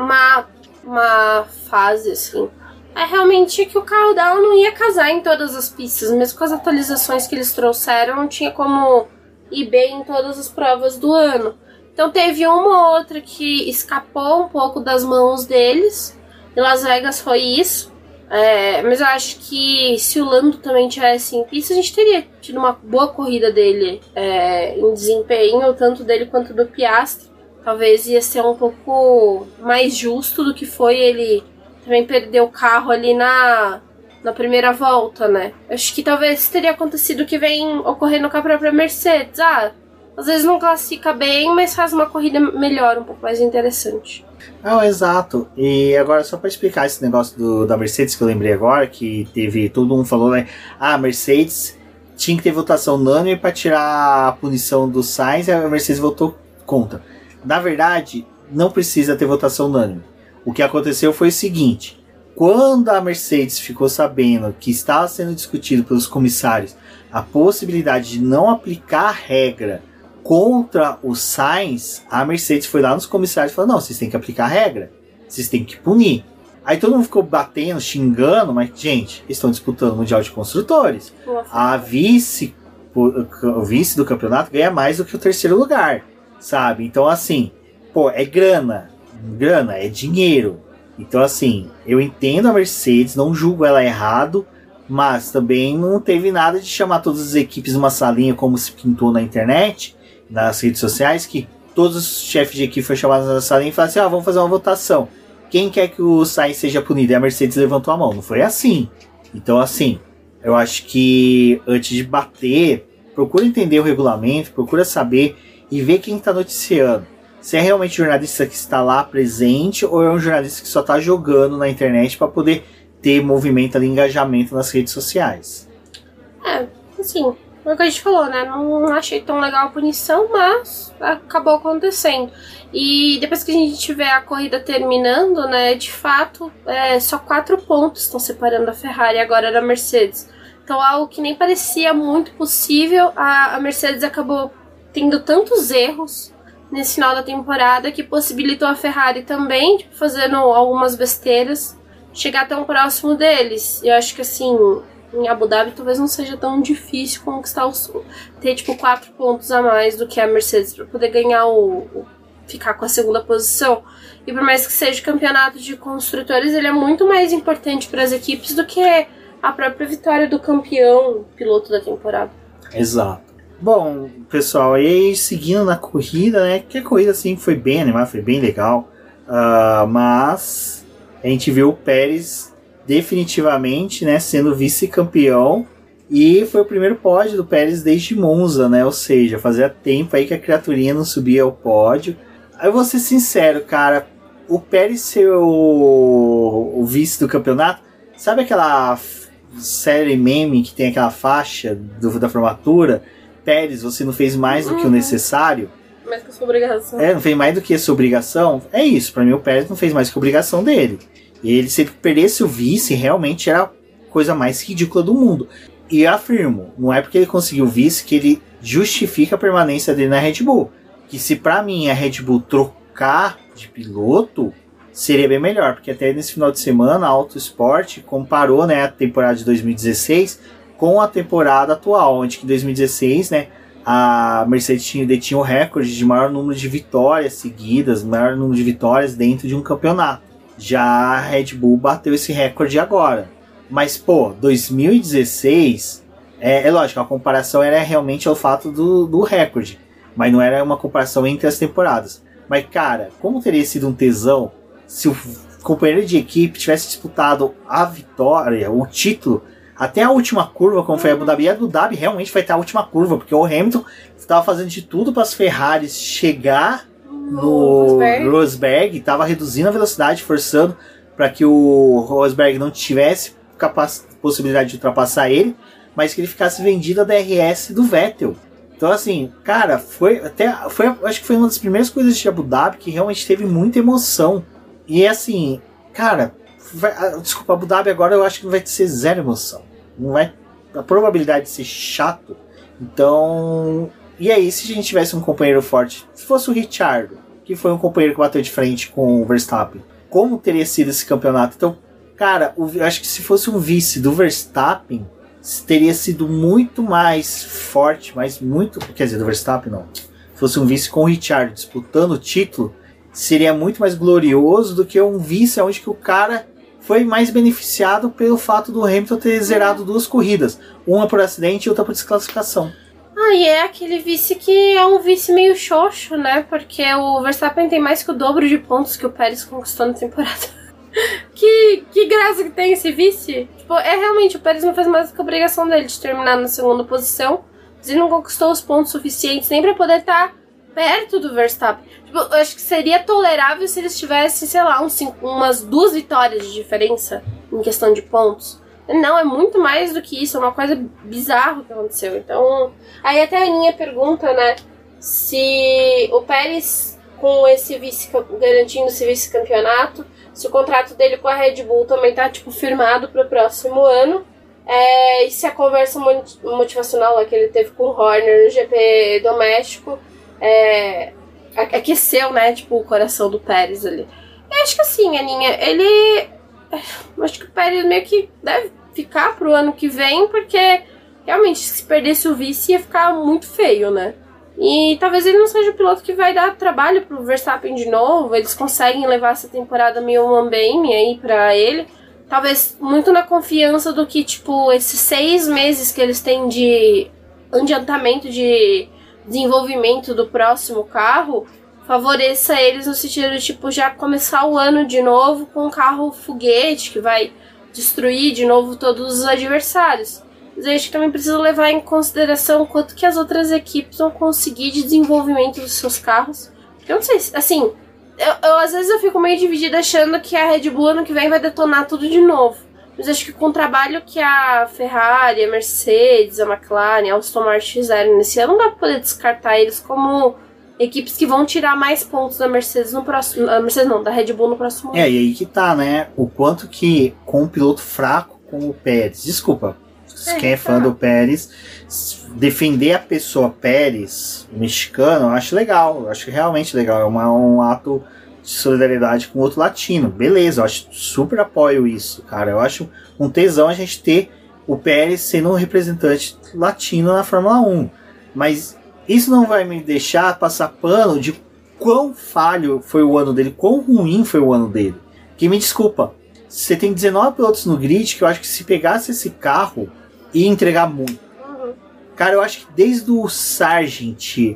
numa fase assim. É realmente que o carro dela não ia casar em todas as pistas, mesmo com as atualizações que eles trouxeram, não tinha como ir bem em todas as provas do ano. Então teve uma ou outra que escapou um pouco das mãos deles, e Las Vegas foi isso. Mas eu acho que se o Lando também tivesse em pista, a gente teria tido uma boa corrida dele em desempenho, tanto dele quanto do Piastri. Talvez ia ser um pouco mais justo do que foi ele também perder o carro ali na primeira volta, né? Acho que talvez teria acontecido o que vem ocorrendo com a própria Mercedes. Às vezes não classifica bem, mas faz uma corrida melhor, um pouco mais interessante. Não, exato. E agora só para explicar esse negócio da Mercedes que eu lembrei agora, que teve, todo mundo falou, né? A Mercedes tinha que ter votação unânime para tirar a punição do Sainz, e a Mercedes votou contra. Na verdade, não precisa ter votação unânime. O que aconteceu foi o seguinte: quando a Mercedes ficou sabendo que estava sendo discutido pelos comissários a possibilidade de não aplicar a regra contra o Sainz, a Mercedes foi lá nos comissários e falou: não, vocês têm que aplicar a regra, vocês têm que punir. Aí todo mundo ficou batendo, xingando, mas gente, eles estão disputando o Mundial de Construtores. A o vice do campeonato ganha mais do que o terceiro lugar, sabe? Então assim, é grana, é dinheiro. Então assim, eu entendo a Mercedes, não julgo ela errado, mas também não teve nada de chamar todas as equipes numa salinha como se pintou na internet, nas redes sociais, que todos os chefes de equipe foram chamados na salinha e falaram assim: vamos fazer uma votação, quem quer que o Sainz seja punido? E a Mercedes levantou a mão. Não foi assim. Então assim, eu acho que antes de bater, procura entender o regulamento, procura saber e ver quem está noticiando. Se é realmente um jornalista que está lá presente ou é um jornalista que só está jogando na internet para poder ter movimento ali, engajamento nas redes sociais. Assim, foi o que a gente falou, né? Não achei tão legal a punição, mas acabou acontecendo. E depois que a gente tiver a corrida terminando, né? De fato, só 4 pontos estão separando a Ferrari agora da Mercedes. Então, algo que nem parecia muito possível, a Mercedes acabou tendo tantos erros nesse final da temporada que possibilitou a Ferrari também, fazendo algumas besteiras, chegar tão próximo deles. E eu acho que assim, em Abu Dhabi talvez não seja tão difícil conquistar ter 4 pontos a mais do que a Mercedes para poder ganhar ficar com a segunda posição. E por mais que seja o campeonato de construtores, ele é muito mais importante para as equipes do que a própria vitória do campeão piloto da temporada. Exato. Bom, pessoal, aí seguindo na corrida, né? Que a corrida assim foi bem animada, foi bem legal. Mas a gente viu o Pérez definitivamente, né, sendo vice-campeão. E foi o primeiro pódio do Pérez desde Monza, né? Ou seja, fazia tempo aí que a criaturinha não subia ao pódio. Eu vou ser sincero, cara. O Pérez ser o vice do campeonato, sabe aquela série meme que tem aquela faixa da formatura? Pérez, você não fez mais do que o necessário. Mais que a sua obrigação. Não fez mais do que a sua obrigação. É isso, pra mim o Pérez não fez mais que a obrigação dele. Ele, se ele perdesse o vice, realmente era a coisa mais ridícula do mundo. E eu afirmo, não é porque ele conseguiu o vice que ele justifica a permanência dele na Red Bull. Que se pra mim a Red Bull trocar de piloto, seria bem melhor. Porque até nesse final de semana a Auto Sport comparou, né, a temporada de 2016 com a temporada atual, onde que em 2016, né, a Mercedes detinha o recorde de maior número de vitórias seguidas, maior número de vitórias dentro de um campeonato. Já a Red Bull bateu esse recorde agora. Mas, pô, 2016, é lógico, a comparação era realmente ao fato do recorde. Mas não era uma comparação entre as temporadas. Mas, cara, como teria sido um tesão se o companheiro de equipe tivesse disputado a vitória, o título, até a última curva, como foi a Abu Dhabi. E a Abu Dhabi realmente vai ter a última curva, porque o Hamilton estava fazendo de tudo para as Ferraris chegar no Rosberg, estava reduzindo a velocidade, forçando para que o Rosberg não tivesse possibilidade de ultrapassar ele, mas que ele ficasse vendido a DRS do Vettel. Então, assim, cara, acho que foi uma das primeiras coisas de Abu Dhabi que realmente teve muita emoção. E assim, cara, desculpa, Abu Dhabi agora eu acho que vai ser zero emoção. Não vai, a probabilidade de ser chato. Então, e aí, se a gente tivesse um companheiro forte, se fosse o Ricciardo, que foi um companheiro que bateu de frente com o Verstappen, como teria sido esse campeonato? Então, cara, eu acho que se fosse um vice do Verstappen, teria sido muito mais forte, mas muito, quer dizer, do Verstappen não. Se fosse um vice com o Ricciardo disputando o título, seria muito mais glorioso do que um vice onde que o cara foi mais beneficiado pelo fato do Hamilton ter zerado 2 corridas, uma por acidente e outra por desclassificação. E é aquele vice que é um vice meio xoxo, né? Porque o Verstappen tem mais que o dobro de pontos que o Pérez conquistou na temporada. que graça que tem esse vice. Tipo, realmente, o Pérez não fez mais do que a obrigação dele de terminar na segunda posição, mas ele não conquistou os pontos suficientes nem pra poder estar perto do Verstappen. Tipo, eu acho que seria tolerável se eles tivessem, sei lá, umas 2 vitórias de diferença em questão de pontos. Não, é muito mais do que isso, é uma coisa bizarra que aconteceu. Então, aí até a Aninha pergunta, né, se o Pérez, com esse garantindo esse vice-campeonato, se o contrato dele com a Red Bull também tá, tipo, firmado pro próximo ano. E se a conversa motivacional lá que ele teve com o Horner no GP doméstico aqueceu, né, tipo, o coração do Pérez ali. Eu acho que assim, Aninha, acho que o Pérez meio que deve ficar pro ano que vem, porque realmente se perdesse o vice ia ficar muito feio, né? E talvez ele não seja o piloto que vai dar trabalho pro Verstappen de novo. Eles conseguem levar essa temporada meio mambeme aí pra ele. Talvez muito na confiança do que, tipo, esses 6 meses que eles têm de adiantamento de desenvolvimento do próximo carro favoreça eles no sentido de, tipo, já começar o ano de novo com um carro foguete que vai destruir de novo todos os adversários. Mas eu acho que também precisa levar em consideração quanto que as outras equipes vão conseguir de desenvolvimento dos seus carros. Eu não sei, assim, às vezes eu fico meio dividida achando que a Red Bull ano que vem vai detonar tudo de novo. Mas acho que com o trabalho que a Ferrari, a Mercedes, a McLaren, a Aston Martin fizeram nesse ano, não dá pra poder descartar eles como equipes que vão tirar mais pontos da Mercedes no próximo... da Red Bull no próximo ano. E aí que tá, né? O quanto que com um piloto fraco como o Pérez... Desculpa, quem é fã do Pérez, defender a pessoa Pérez, o mexicano, eu acho legal. Eu acho realmente legal. É um ato de solidariedade com outro latino. Beleza, eu acho super apoio isso, cara. Eu acho um tesão a gente ter o Pérez sendo um representante latino na Fórmula 1. Mas isso não vai me deixar passar pano de quão falho foi o ano dele, quão ruim foi o ano dele. Que me desculpa, você tem 19 pilotos no grid que eu acho que se pegasse esse carro ia entregar muito. Cara, eu acho que desde o Sargent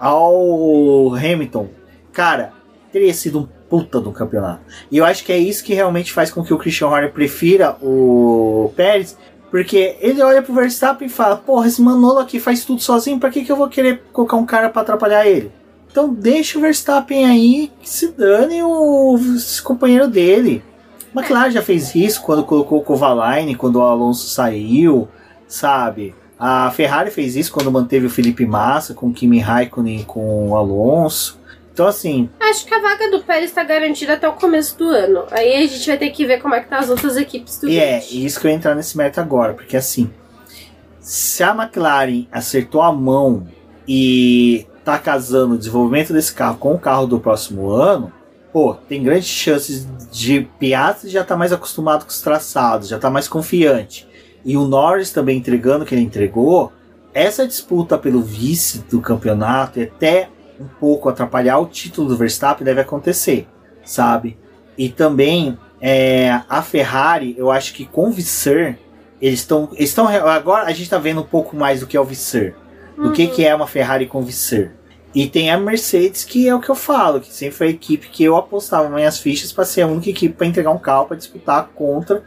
ao Hamilton, cara, teria sido um puta do campeonato. E eu acho que é isso que realmente faz com que o Christian Horner prefira o Pérez, porque ele olha pro Verstappen e fala, porra, esse Manolo aqui faz tudo sozinho, pra que eu vou querer colocar um cara pra atrapalhar ele? Então deixa o Verstappen aí, que se dane o companheiro dele. A McLaren já fez isso quando colocou o Kovalainen, quando o Alonso saiu, sabe? A Ferrari fez isso quando manteve o Felipe Massa com o Kimi Raikkonen e com o Alonso. Então, assim... Acho que a vaga do Pérez está garantida até o começo do ano. Aí a gente vai ter que ver como é que tá as outras equipes do grid. Isso que eu ia entrar nesse mérito agora. Porque, assim, se a McLaren acertou a mão e tá casando o desenvolvimento desse carro com o carro do próximo ano, pô, tem grandes chances de Piastri já tá mais acostumado com os traçados, já tá mais confiante. E o Norris também entregando o que ele entregou, essa disputa pelo vice do campeonato e até um pouco atrapalhar o título do Verstappen deve acontecer, sabe? E também A Ferrari, eu acho que com o Visser, eles estão agora a gente tá vendo um pouco mais do que é o Visser, do que é uma Ferrari com Visser. E tem a Mercedes, que é o que eu falo, que sempre foi a equipe que eu apostava minhas fichas para ser a única equipe para entregar um carro para disputar contra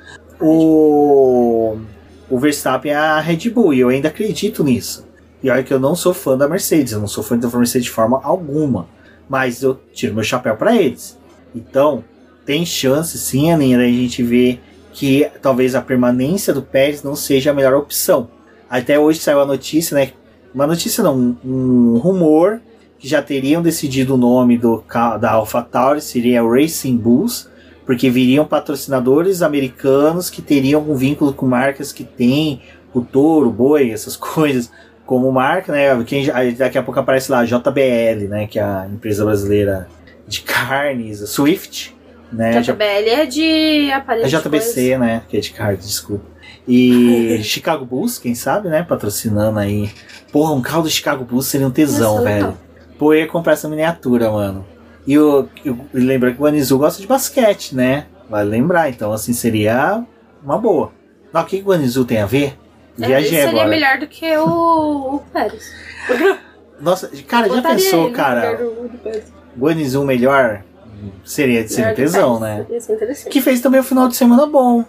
o Verstappen e a Red Bull. E eu ainda acredito nisso. E olha que eu não sou fã da Mercedes, eu não sou fã da Mercedes de forma alguma. Mas eu tiro meu chapéu para eles. Então, tem chance sim, Aninha, da gente ver que talvez a permanência do Pérez não seja a melhor opção. Até hoje saiu a notícia, né? Uma notícia não, um rumor que já teriam decidido o nome da AlphaTauri, seria o Racing Bulls, porque viriam patrocinadores americanos que teriam um vínculo com marcas que tem o touro, o boi, essas coisas como marca, né? Daqui a pouco aparece lá a JBL, né? Que é a empresa brasileira de carnes, a Swift, né? JBL é de aparelho. A JBC, né? Que é de carnes, desculpa. E Chicago Bulls, quem sabe, né? Patrocinando aí. Porra, um carro do Chicago Bulls seria um tesão, velho. Pô, eu ia comprar essa miniatura, mano. E eu lembro que o Guanizu gosta de basquete, né? Vale lembrar, então assim, seria uma boa. Mas o que o Guanizu tem a ver? Viajei seria agora. Melhor do que o Pérez. Nossa, cara, já pensou, cara? Guanizu melhor? Seria um tesão, né? Isso é interessante. Que fez também o final de semana bom.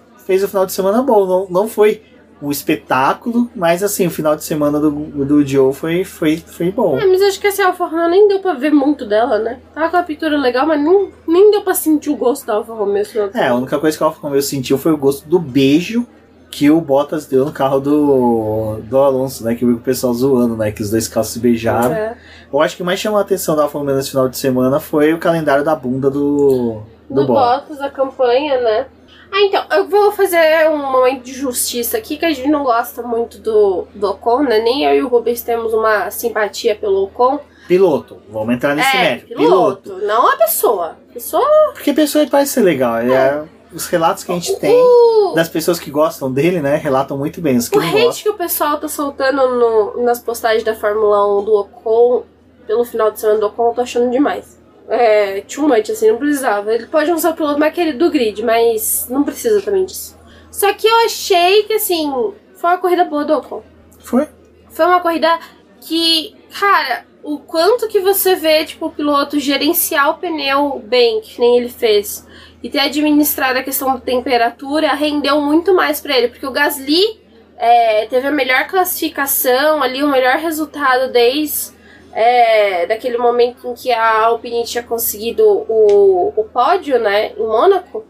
Não foi um espetáculo, mas assim, o final de semana do Joe foi bom. Mas acho que assim, a Alfa Romeo nem deu pra ver muito dela, né? Tava com a pintura legal, mas nem deu pra sentir o gosto da Alfa Romeo. A única coisa que a Alfa Romeo sentiu foi o gosto do beijo que o Bottas deu no carro do Alonso, né? Que viu o pessoal zoando, né? Que os dois carros se beijaram. Eu acho que mais chamou a atenção da Alfa Romeo nesse final de semana foi o calendário da bunda do Bottas, a campanha, né? Então, eu vou fazer um momento de justiça aqui, que a gente não gosta muito do Ocon, né? Nem eu e o Rubens temos uma simpatia pelo Ocon. Piloto, vamos entrar nesse mérito. Piloto, não a pessoa. Porque a pessoa parece ser legal. Os relatos que a gente tem das pessoas que gostam dele, né? Relatam muito bem. Os que o hate que o pessoal tá soltando nas postagens da Fórmula 1 do Ocon, pelo final de semana do Ocon, eu tô achando demais. Too much, assim, não precisava. Ele pode usar o piloto mais querido do grid, mas não precisa também disso. Só que eu achei que, assim, foi uma corrida boa do Ocon. Foi uma corrida que, cara, o quanto que você vê, tipo, o piloto gerenciar o pneu bem, que nem ele fez, e ter administrado a questão da temperatura, rendeu muito mais pra ele, porque o Gasly teve a melhor classificação ali, o melhor resultado desde daquele momento em que a Alpine tinha conseguido o pódio, né, em Mônaco.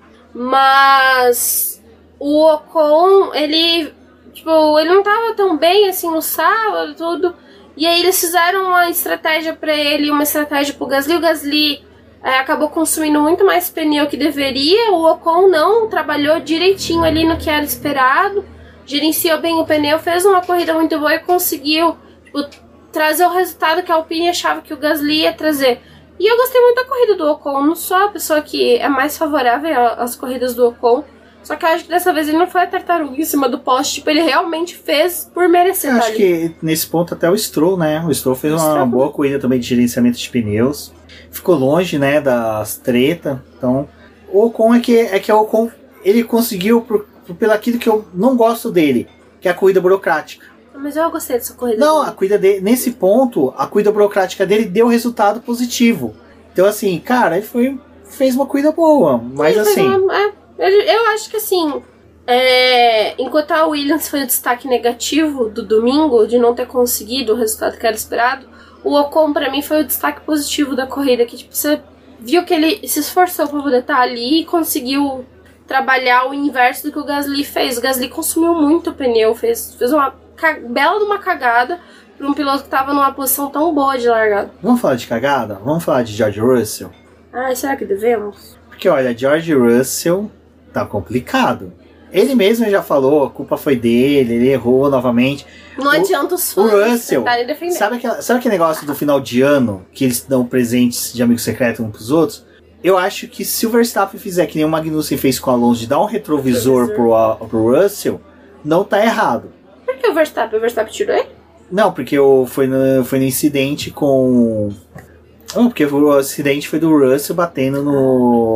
Mas o Ocon, ele não tava tão bem assim no sábado, tudo. E aí eles fizeram uma estratégia pra ele, uma estratégia pro Gasly. O Gasly acabou consumindo muito mais pneu que deveria. O Ocon não, trabalhou direitinho ali no que era esperado, gerenciou bem o pneu, fez uma corrida muito boa e conseguiu trazer o resultado que a Alpine achava que o Gasly ia trazer. E eu gostei muito da corrida do Ocon, não sou a pessoa que é mais favorável às corridas do Ocon, só que eu acho que dessa vez ele não foi a tartaruga em cima do poste, ele realmente fez por merecer. Eu acho que nesse ponto até o Stroll, né? O Stroll fez uma boa corrida também de gerenciamento de pneus, ficou longe, né, das tretas. Então, o Ocon é que o Ocon, ele conseguiu pelo aquilo que eu não gosto dele, que é a corrida burocrática. Mas eu gostei dessa corrida. Não, a corrida dele, nesse ponto, a corrida burocrática dele deu resultado positivo. Então, assim, cara, ele fez uma corrida boa, mas assim... Eu acho que, assim, enquanto a Williams foi o destaque negativo do domingo, de não ter conseguido o resultado que era esperado, o Ocon, pra mim, foi o destaque positivo da corrida, que, tipo, você viu que ele se esforçou pra poder estar ali e conseguiu trabalhar o inverso do que o Gasly fez. O Gasly consumiu muito pneu, fez uma bela de uma cagada para um piloto que tava numa posição tão boa de largada. Vamos falar de cagada? Vamos falar de George Russell? Será que devemos? Porque olha, George Russell tá complicado. Ele mesmo já falou, a culpa foi dele, ele errou novamente. Não adianta os fãs tentarem defender. Sabe aquele negócio do final de ano, que eles dão presentes de amigo secreto uns pros outros? Eu acho que se o Verstappen fizer que nem o Magnussen fez com o Alonso, de dar um retrovisor pro Russell, não tá errado. Por que o Verstappen tirou ele? Não, porque foi no incidente com... Não, porque o acidente foi do Russell batendo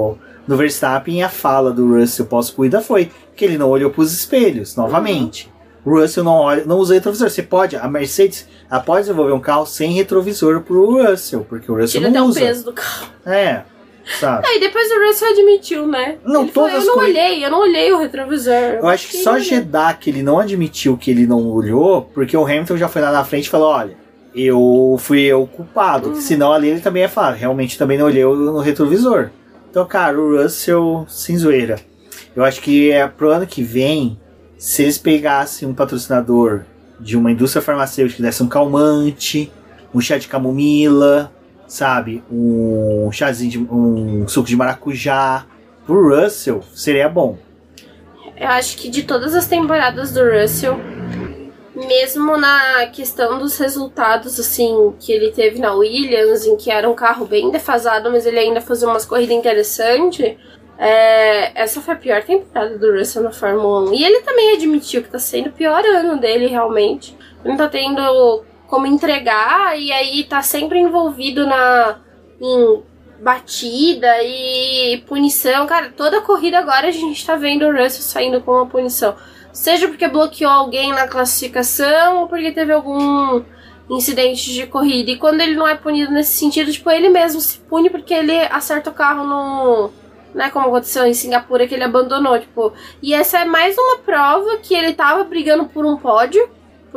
No Verstappen, a fala do Russell pós-corrida foi que ele não olhou para os espelhos, novamente. O Russell não usa retrovisor. Você pode, a Mercedes, ela pode desenvolver um carro sem retrovisor pro Russell, porque o Russell Tira não até usa. o peso do carro. Sabe? Aí depois o Russell admitiu, né? Não, ele falou, eu não olhei o retrovisor. Eu acho que só Jeddah que ele não admitiu que ele não olhou, porque o Hamilton já foi lá na frente e falou, olha, fui eu o culpado. Senão ali ele também ia falar, realmente também não olhei no retrovisor. Então, cara, o Russell, sem zoeira. Eu acho que pro ano que vem, se eles pegassem um patrocinador de uma indústria farmacêutica que desse um calmante, um chá de camomila, sabe? Um chazinho, um suco de maracujá, pro Russell seria bom. Eu acho que de todas as temporadas do Russell, mesmo na questão dos resultados, assim, que ele teve na Williams, em que era um carro bem defasado, mas ele ainda fazia umas corridas interessantes, essa foi a pior temporada do Russell na Fórmula 1. E ele também admitiu que tá sendo o pior ano dele, realmente. Ele não tá tendo como entregar, e aí tá sempre envolvido em batida e punição. Cara, toda corrida agora a gente tá vendo o Russell saindo com uma punição. Seja porque bloqueou alguém na classificação, ou porque teve algum incidente de corrida. E quando ele não é punido nesse sentido, tipo, ele mesmo se pune porque ele acerta o carro no... Né, como aconteceu em Singapura, que ele abandonou, tipo... E essa é mais uma prova que ele tava brigando por um pódio,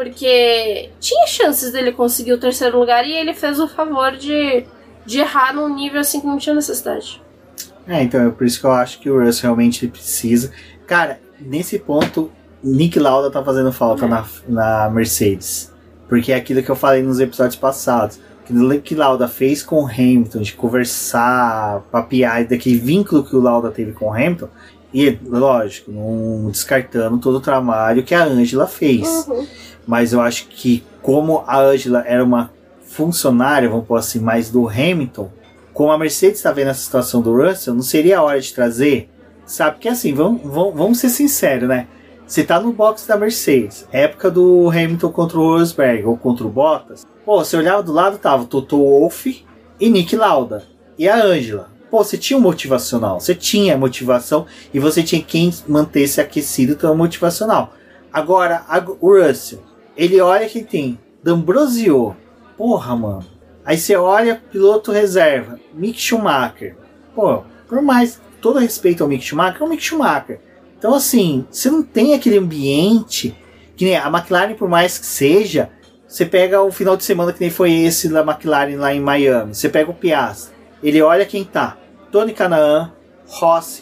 porque tinha chances dele conseguir o terceiro lugar, e ele fez o favor de errar num nível assim que não tinha necessidade. Então é por isso que eu acho que o Russell realmente precisa. Cara, nesse ponto, Nick Lauda tá fazendo falta na Mercedes. Porque é aquilo que eu falei nos episódios passados. Que o Nick Lauda fez com o Hamilton, de conversar, papear, daquele vínculo que o Lauda teve com o Hamilton. E, lógico, não descartando todo o trabalho que a Angela fez. Mas eu acho que como a Angela era uma funcionária, vamos pôr assim, mais do Hamilton, como a Mercedes está vendo a situação do Russell, não seria a hora de trazer? Sabe? Porque assim, vamos ser sinceros, né? Você tá no box da Mercedes, época do Hamilton contra o Rosberg ou contra o Bottas, pô, você olhava do lado, tava o Toto Wolff e Nick Lauda, e a Angela. Pô, você tinha um motivacional, você tinha motivação e você tinha quem manter-se aquecido pelo motivacional. Agora, o Russell, ele olha que tem D'Ambrosio, porra, mano. Aí você olha, piloto reserva, Mick Schumacher. Pô, por mais todo respeito ao Mick Schumacher, é o Mick Schumacher. Então, assim, você não tem aquele ambiente que nem a McLaren, por mais que seja, você pega o final de semana que nem foi esse da McLaren lá em Miami, você pega o Piastri, ele olha quem tá, Tony Kanaan, Rossi,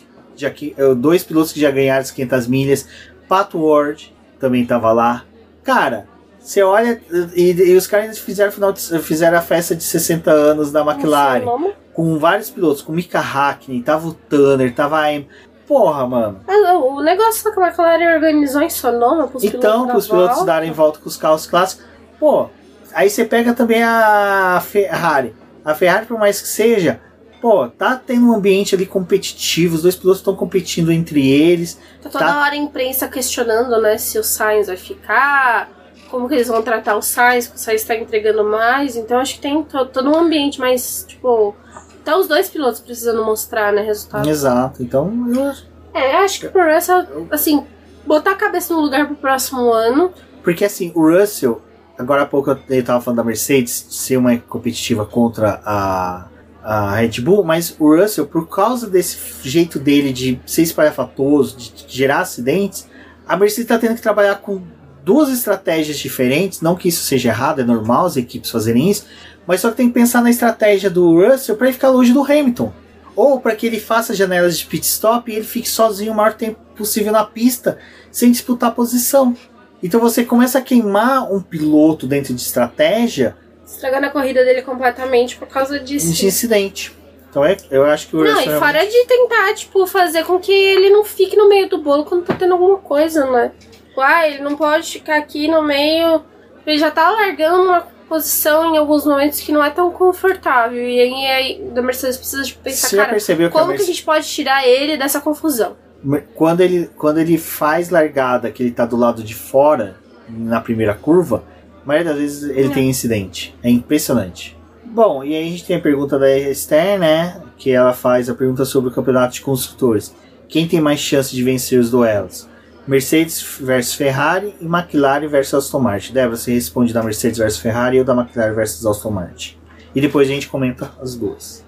dois pilotos que já ganharam as 500 milhas, Pato Ward também tava lá. Cara, você olha, e os caras fizeram a festa de 60 anos da McLaren, com vários pilotos, com Mika Hakkinen, tava o Tanner, tava a porra, mano. O negócio que a McLaren organizou em Sonoma pros pilotos darem volta com os carros clássicos. Pô, aí você pega também a Ferrari. A Ferrari, por mais que seja, pô, tá tendo um ambiente ali competitivo, os dois pilotos estão competindo entre eles. Tá toda hora a imprensa questionando, né, se o Sainz vai ficar, como que eles vão tratar o Sainz, que o Sainz tá entregando mais. Então acho que tem todo um ambiente mais, tipo... Até os dois pilotos precisando mostrar, né, resultado. Exato, então... eu acho que pro Russell, assim, botar a cabeça no lugar pro próximo ano. Porque, assim, o Russell, agora há pouco eu tava falando da Mercedes, ser uma competitiva contra a Red Bull, mas o Russell, por causa desse jeito dele de ser espalhafatoso, de gerar acidentes, a Mercedes tá tendo que trabalhar com duas estratégias diferentes, não que isso seja errado, é normal as equipes fazerem isso, mas só que tem que pensar na estratégia do Russell para ele ficar longe do Hamilton. Ou para que ele faça janelas de pit stop e ele fique sozinho o maior tempo possível na pista, sem disputar posição. Então você começa a queimar um piloto dentro de estratégia, estragando a corrida dele completamente por causa disso. De incidente. Então eu acho que o Russell... Não, e fora de tentar, tipo, fazer com que ele não fique no meio do bolo quando tá tendo alguma coisa, né? Ele não pode ficar aqui no meio... Ele já tá largando uma posição em alguns momentos que não é tão confortável. E aí a Mercedes precisa de pensar, cara, como que a gente pode tirar ele dessa confusão? Quando ele faz largada, que ele tá do lado de fora, na primeira curva, a maioria das vezes ele tem incidente. É impressionante. Bom, e aí a gente tem a pergunta da Esther, né? que ela faz a pergunta sobre o campeonato de construtores. Quem tem mais chance de vencer os duelos? Mercedes versus Ferrari e McLaren versus Aston Martin. Débora, você responde da Mercedes versus Ferrari ou da McLaren versus Aston Martin. E depois a gente comenta as duas.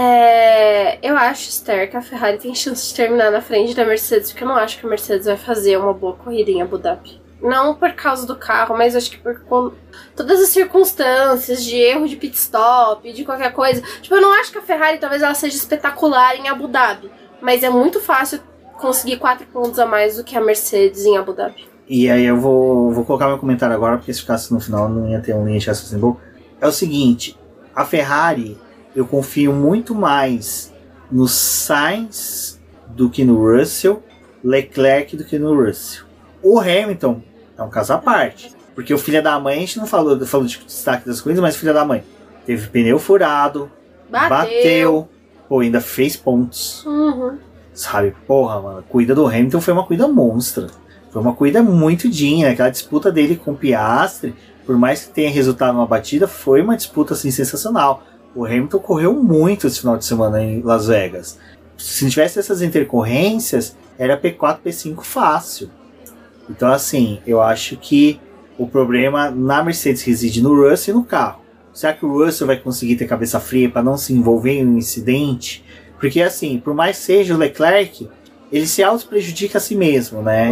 Eu acho, Esther, que a Ferrari tem chance de terminar na frente da Mercedes, porque eu não acho que a Mercedes vai fazer uma boa corrida em Abu Dhabi. Não por causa do carro, mas acho que por todas as circunstâncias de erro de pit stop, de qualquer coisa. Tipo, eu não acho que a Ferrari talvez ela seja espetacular em Abu Dhabi, mas é muito fácil conseguir 4 pontos a mais do que a Mercedes em Abu Dhabi. E aí eu vou colocar meu comentário agora, porque se ficasse no final não ia ter um linha de raciocínio bom. É o seguinte, a Ferrari, eu confio muito mais no Sainz do que no Russell, Leclerc do que no Russell. O Hamilton é um caso à parte, porque o filho da mãe, a gente não falou de destaque das corridas, mas o filho da mãe teve pneu furado, bateu, pô, ainda fez pontos. Sabe, porra, mano, a corrida do Hamilton foi uma corrida monstra. Foi uma corrida muito digna. Aquela disputa dele com o Piastri, por mais que tenha resultado numa batida, foi uma disputa assim sensacional. O Hamilton correu muito esse final de semana em Las Vegas. Se não tivesse essas intercorrências, era P4, P5 fácil. Então, assim, eu acho que o problema na Mercedes reside no Russell e no carro. Será que o Russell vai conseguir ter cabeça fria para não se envolver em um incidente? Porque, assim, por mais seja o Leclerc, ele se auto-prejudica a si mesmo, né?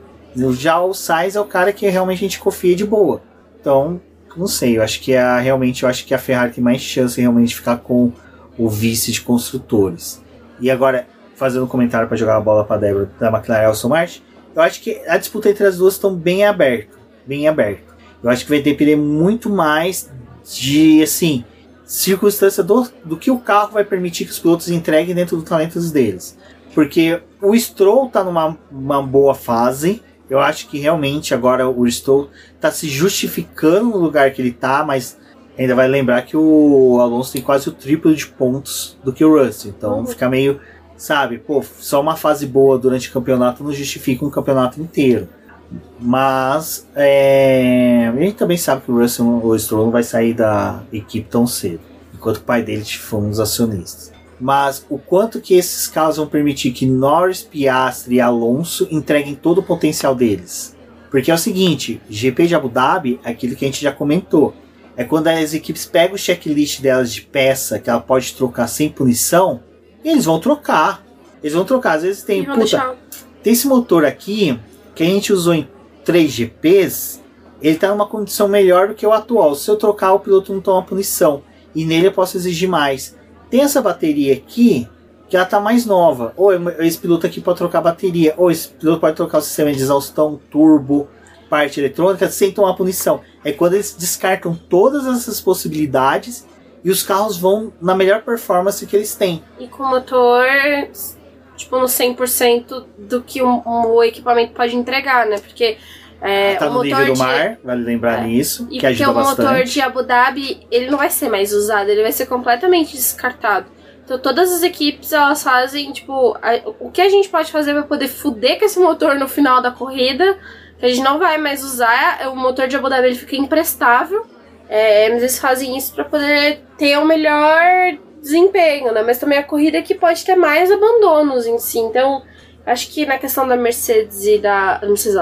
Já o Sainz é o cara que realmente a gente confia de boa. Então, não sei, eu acho que a Ferrari tem mais chance realmente de ficar com o vice de construtores. E agora, fazendo um comentário para jogar a bola para Débora da McLaren e Aston Martin, eu acho que a disputa entre as duas estão bem aberta. Eu acho que vai depender muito mais de, assim, circunstância do que o carro vai permitir que os pilotos entreguem dentro dos talentos deles. Porque o Stroll está numa boa fase. Eu acho que realmente agora o Stroll está se justificando no lugar que ele está, mas ainda vai lembrar que o Alonso tem quase o triplo de pontos do que o Russell. Então fica meio, sabe, pô, só uma fase boa durante o campeonato não justifica um campeonato inteiro. Mas a gente também sabe que o Stroll não vai sair da equipe tão cedo, enquanto o pai dele foi um dos acionistas. Mas o quanto que esses carros vão permitir que Norris, Piastri e Alonso entreguem todo o potencial deles? Porque é o seguinte, GP de Abu Dhabi, aquilo que a gente já comentou, é quando as equipes pegam o checklist delas de peça que ela pode trocar sem punição, e eles vão trocar. Às vezes tem esse motor aqui que a gente usou em 3 GPs, ele está numa condição melhor do que o atual. Se eu trocar, o piloto não toma punição. E nele eu posso exigir mais. Tem essa bateria aqui, que ela está mais nova. Ou esse piloto aqui pode trocar a bateria. Ou esse piloto pode trocar o sistema de exaustão, turbo, parte eletrônica, sem tomar punição. É quando eles descartam todas essas possibilidades e os carros vão na melhor performance que eles têm. E com o motor, tipo, no 100% do que o equipamento pode entregar, né? Porque tá no nível do mar, vale lembrar nisso, e que ajuda bastante. Porque o motor de Abu Dhabi, ele não vai ser mais usado, ele vai ser completamente descartado. Então todas as equipes, elas fazem, tipo, o que a gente pode fazer pra poder fuder com esse motor no final da corrida, que a gente não vai mais usar, o motor de Abu Dhabi ele fica imprestável, mas eles fazem isso pra poder ter o melhor desempenho, né? Mas também a corrida que pode ter mais abandonos em si. Então, acho que na questão da Mercedes e da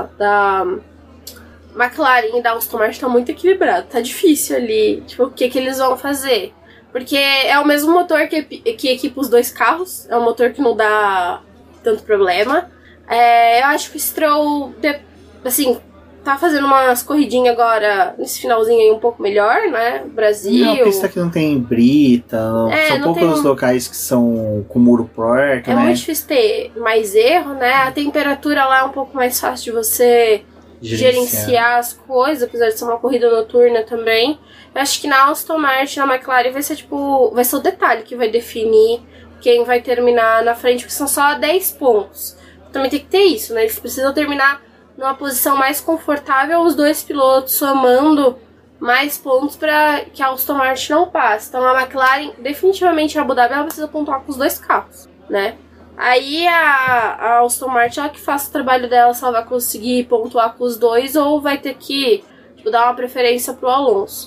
McLaren e da Aston Martin tá muito equilibrado. Tá difícil ali, tipo, o que eles vão fazer. Porque é o mesmo motor que equipa os dois carros. É um motor que não dá tanto problema. Eu acho que o Stroll, assim, tá fazendo umas corridinhas agora, nesse finalzinho aí, um pouco melhor, né? Brasil. Não, pista que não tem brita, são poucos os locais que são com muro perto, né? É muito difícil ter mais erro, né? A temperatura lá é um pouco mais fácil de você gerenciar as coisas, apesar de ser uma corrida noturna também. Eu acho que na Aston Martin, na McLaren, vai ser o detalhe que vai definir quem vai terminar na frente, porque são só 10 pontos. Também tem que ter isso, né? Eles precisam terminar numa posição mais confortável, os dois pilotos somando mais pontos para que a Aston Martin não passe. Então a McLaren, definitivamente a Abu Dhabi, ela precisa pontuar com os dois carros, né? Aí a Aston Martin, ela que faça o trabalho dela, se ela vai conseguir pontuar com os dois ou vai ter que dar uma preferência pro Alonso.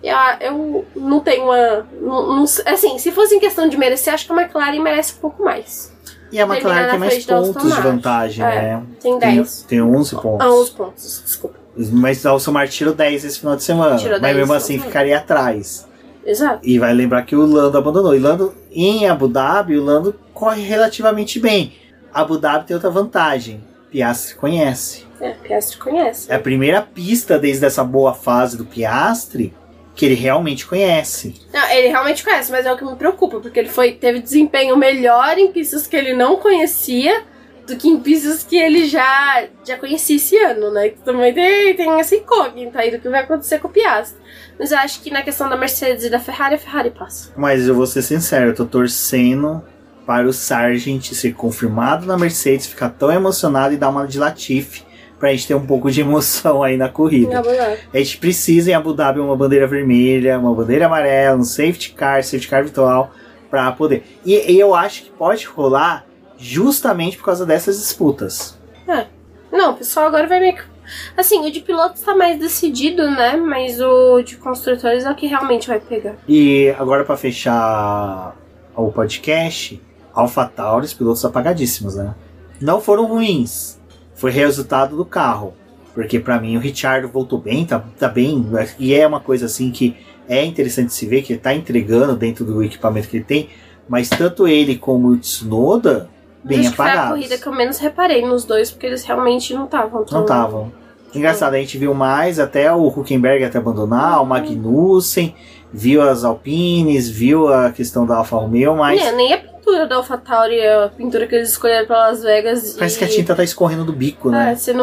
Eu não tenho uma... assim, se fosse em questão de merecer, acho que a McLaren merece um pouco mais. E a McLaren tem mais pontos de vantagem, né? Tem 10. Tem 11 pontos. 11 pontos, desculpa. Mas o Aston Martin tirou 10 esse final de semana. Mas mesmo assim ficaria atrás. Exato. E vai lembrar que o Lando abandonou. E Lando, em Abu Dhabi, o Lando corre relativamente bem. Abu Dhabi tem outra vantagem. Piastri conhece. Piastri conhece. É a primeira pista desde essa boa fase do Piastri que ele realmente conhece. Não, ele realmente conhece, mas é o que me preocupa, porque ele teve desempenho melhor em pistas que ele não conhecia do que em pistas que ele já conhecia esse ano, né? Que também tem essa incógnita aí do que vai acontecer com o Piastri. Mas eu acho que na questão da Mercedes e da Ferrari, a Ferrari passa. Mas eu vou ser sincero, eu tô torcendo para o Sargent ser confirmado na Mercedes, ficar tão emocionado e dar uma de Latifi, pra gente ter um pouco de emoção aí na corrida. A gente precisa em Abu Dhabi uma bandeira vermelha, uma bandeira amarela, um safety car virtual, pra poder. E eu acho que pode rolar justamente por causa dessas disputas. Não, o pessoal agora vai meio que... Assim, o de pilotos tá mais decidido, né? Mas o de construtores é o que realmente vai pegar. E agora pra fechar o podcast, AlphaTauri, os pilotos apagadíssimos, né? Não foram ruins. Foi resultado do carro. Porque pra mim o Ricciardo voltou bem, tá bem. E é uma coisa assim que é interessante se ver, que ele tá entregando dentro do equipamento que ele tem. Mas tanto ele como o Tsunoda, bem apagados. Foi a corrida que eu menos reparei nos dois, porque eles realmente não estavam. Não estavam. Engraçado, a gente viu mais até o Hülkenberg até abandonar, o Magnussen, viu as Alpines, viu a questão da Alfa Romeo, mas... Nem a pintura da AlphaTauri, a pintura que eles escolheram para Las Vegas. Parece que a tinta tá escorrendo do bico, né? Você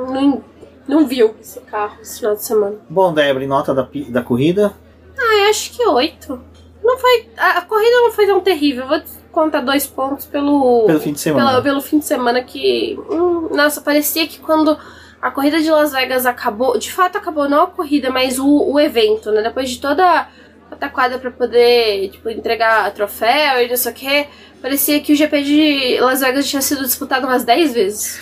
não viu esse carro esse final de semana. Bom, Débora, nota da corrida? Eu acho que 8. Não foi, a corrida não foi tão terrível. Eu vou contar 2 pontos pelo fim de semana. Pelo fim de semana que... nossa, parecia que quando a corrida de Las Vegas acabou... De fato acabou não a corrida, mas o evento, né? Depois de toda a taquada pra poder entregar troféu e não sei o que, parecia que o GP de Las Vegas tinha sido disputado umas 10 vezes.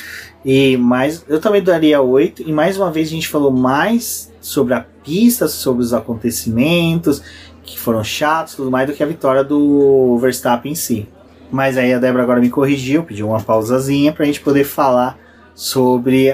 Eu também daria 8. E mais uma vez a gente falou mais sobre a pista, sobre os acontecimentos que foram chatos, tudo mais, do que a vitória do Verstappen em si. Mas aí a Débora agora me corrigiu, pediu uma pausazinha pra gente poder falar sobre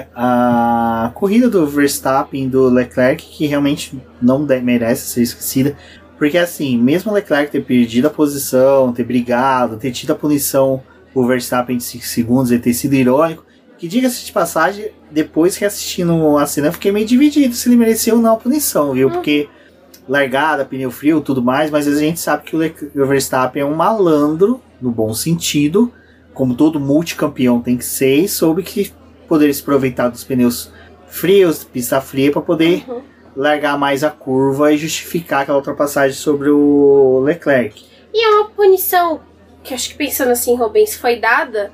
a corrida do Verstappen e do Leclerc, que realmente não merece ser esquecida. Porque assim, mesmo o Leclerc ter perdido a posição, ter brigado, ter tido a punição o Verstappen de 5 segundos e ter sido irônico, que diga-se de passagem, depois reassistindo a cena, eu fiquei meio dividido se ele merecia ou não a punição, viu? Porque largada, pneu frio, tudo mais, mas a gente sabe que o Verstappen é um malandro, no bom sentido, como todo multicampeão tem que ser, e soube que poderia se aproveitar dos pneus frios, pista fria, para poder largar mais a curva e justificar aquela ultrapassagem sobre o Leclerc. E é uma punição que acho que, pensando assim, Rubens, foi dada,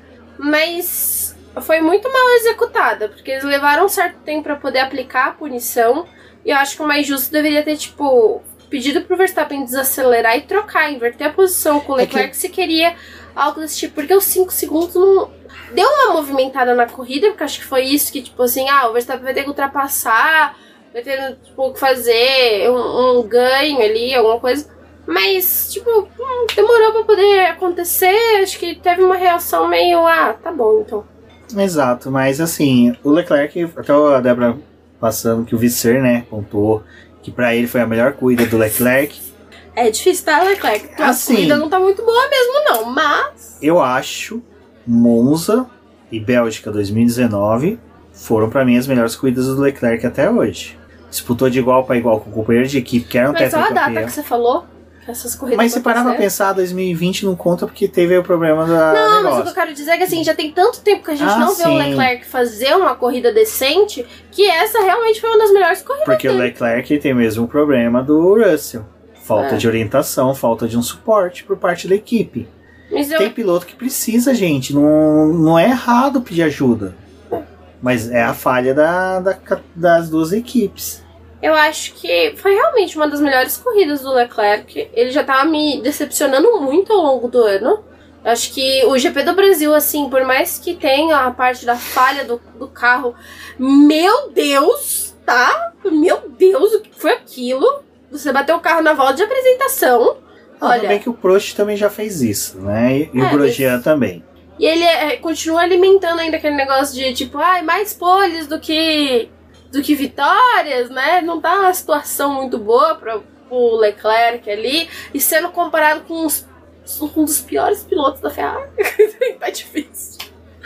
mas foi muito mal executada, porque eles levaram um certo tempo para poder aplicar a punição. E eu acho que o mais justo deveria ter, pedido pro Verstappen desacelerar e trocar, inverter a posição com o Leclerc se queria algo desse tipo. Porque os 5 segundos não... Deu uma movimentada na corrida, porque acho que foi isso que, o Verstappen vai ter que ultrapassar, vai ter, que fazer um ganho ali, alguma coisa. Mas, demorou pra poder acontecer. Acho que teve uma reação meio, tá bom, então. Exato, mas assim, o Leclerc, até a Débora passando que o Visser, né, pontuou que pra ele foi a melhor corrida do Leclerc. É difícil, tá, Leclerc? A corrida não tá muito boa mesmo, não, mas... Eu acho Monza e Bélgica 2019 foram pra mim as melhores corridas do Leclerc até hoje. Disputou de igual pra igual com o companheiro de equipe, que era um tetracampeão. Mas olha a data que você falou, que essas corridas... Mas se parar pra pensar, 2020 não conta porque teve o problema da Não, negócio. mas o que eu quero dizer é que assim, já tem tanto tempo que a gente não vê o Leclerc fazer uma corrida decente, que essa realmente foi uma das melhores corridas porque dele. O Leclerc tem o mesmo problema do Russell. Falta de orientação, falta de um suporte por parte da equipe. Tem piloto que precisa, gente. Não é errado pedir ajuda. Mas é a falha das duas equipes. Eu acho que foi realmente uma das melhores corridas do Leclerc. Ele já tava me decepcionando muito ao longo do ano. Eu acho que o GP do Brasil, assim, por mais que tenha a parte da falha do carro, meu Deus, tá? Meu Deus, o que foi aquilo? você bateu o carro na volta de apresentação. Olha, também que o Prost também já fez isso, né? E o Grosjean também. E ele continua alimentando ainda aquele negócio de tipo, mais poles do que vitórias, né? Não tá uma situação muito boa pro Leclerc ali. E sendo comparado com um dos piores pilotos da Ferrari. Tá difícil.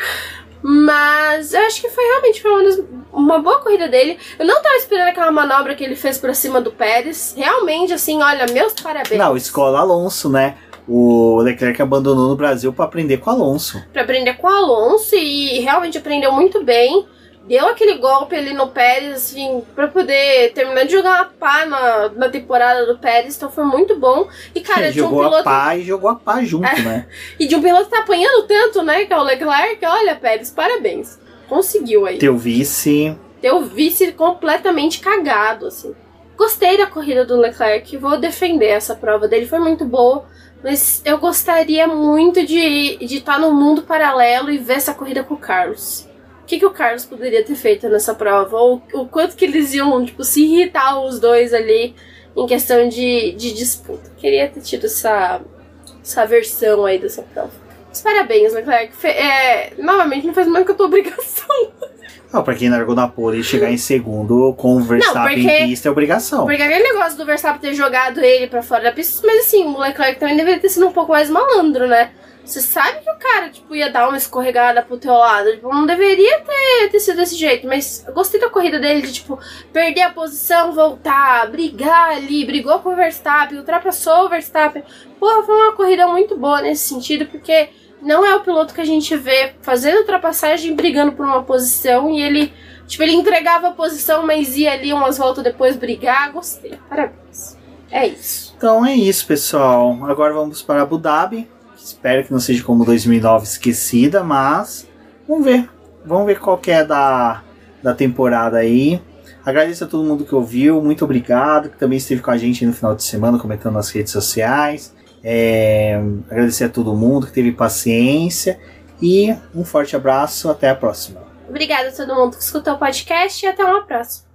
Mas eu acho que realmente foi uma boa corrida dele. Eu não tava esperando aquela manobra que ele fez pra cima do Pérez. Realmente, assim, olha, meus parabéns. Não, escola Alonso, né? O Leclerc abandonou no Brasil pra aprender com o Alonso. Pra aprender com o Alonso e realmente aprendeu muito bem. Deu aquele golpe ali no Pérez, assim, pra poder terminar de jogar uma pá na temporada do Pérez, então foi muito bom. E, cara, de um piloto... Jogou a pá e jogou a pá junto, né? E de um piloto que tá apanhando tanto, né, que é o Leclerc, olha, Pérez, parabéns. Conseguiu aí. Teu vice completamente cagado, assim. Gostei da corrida do Leclerc, vou defender essa prova dele, foi muito boa. Mas eu gostaria muito de estar no mundo paralelo e ver essa corrida com o Carlos. O que o Carlos poderia ter feito nessa prova? Ou o quanto que eles iam, tipo, se irritar os dois ali em questão de disputa. Queria ter tido essa versão aí dessa prova. Mas parabéns, Leclerc. Novamente, não fez mais que a tua obrigação. Não, pra quem largou na pole e chegar em segundo com o Verstappen em pista é obrigação. Porque aquele negócio do Verstappen ter jogado ele pra fora da pista, mas assim, o Leclerc também deveria ter sido um pouco mais malandro, né? Você sabe que o cara, tipo, ia dar uma escorregada pro teu lado. Tipo, não deveria ter sido desse jeito. Mas eu gostei da corrida dele de, tipo, perder a posição, voltar, brigar ali. Brigou com o Verstappen, ultrapassou o Verstappen. Porra, foi uma corrida muito boa nesse sentido, porque não é o piloto que a gente vê fazendo ultrapassagem, brigando por uma posição. E ele, tipo, ele entregava a posição, mas ia ali umas voltas depois brigar. Gostei, parabéns. É isso. Então é isso, pessoal. Agora vamos para Abu Dhabi. Espero que não seja como 2009 esquecida, mas vamos ver. Vamos ver qual que é da temporada aí. Agradeço a todo mundo que ouviu. Muito obrigado. Que também esteve com a gente no final de semana comentando nas redes sociais. Agradecer a todo mundo que teve paciência. E um forte abraço. Até a próxima. Obrigada a todo mundo que escutou o podcast e até uma próxima.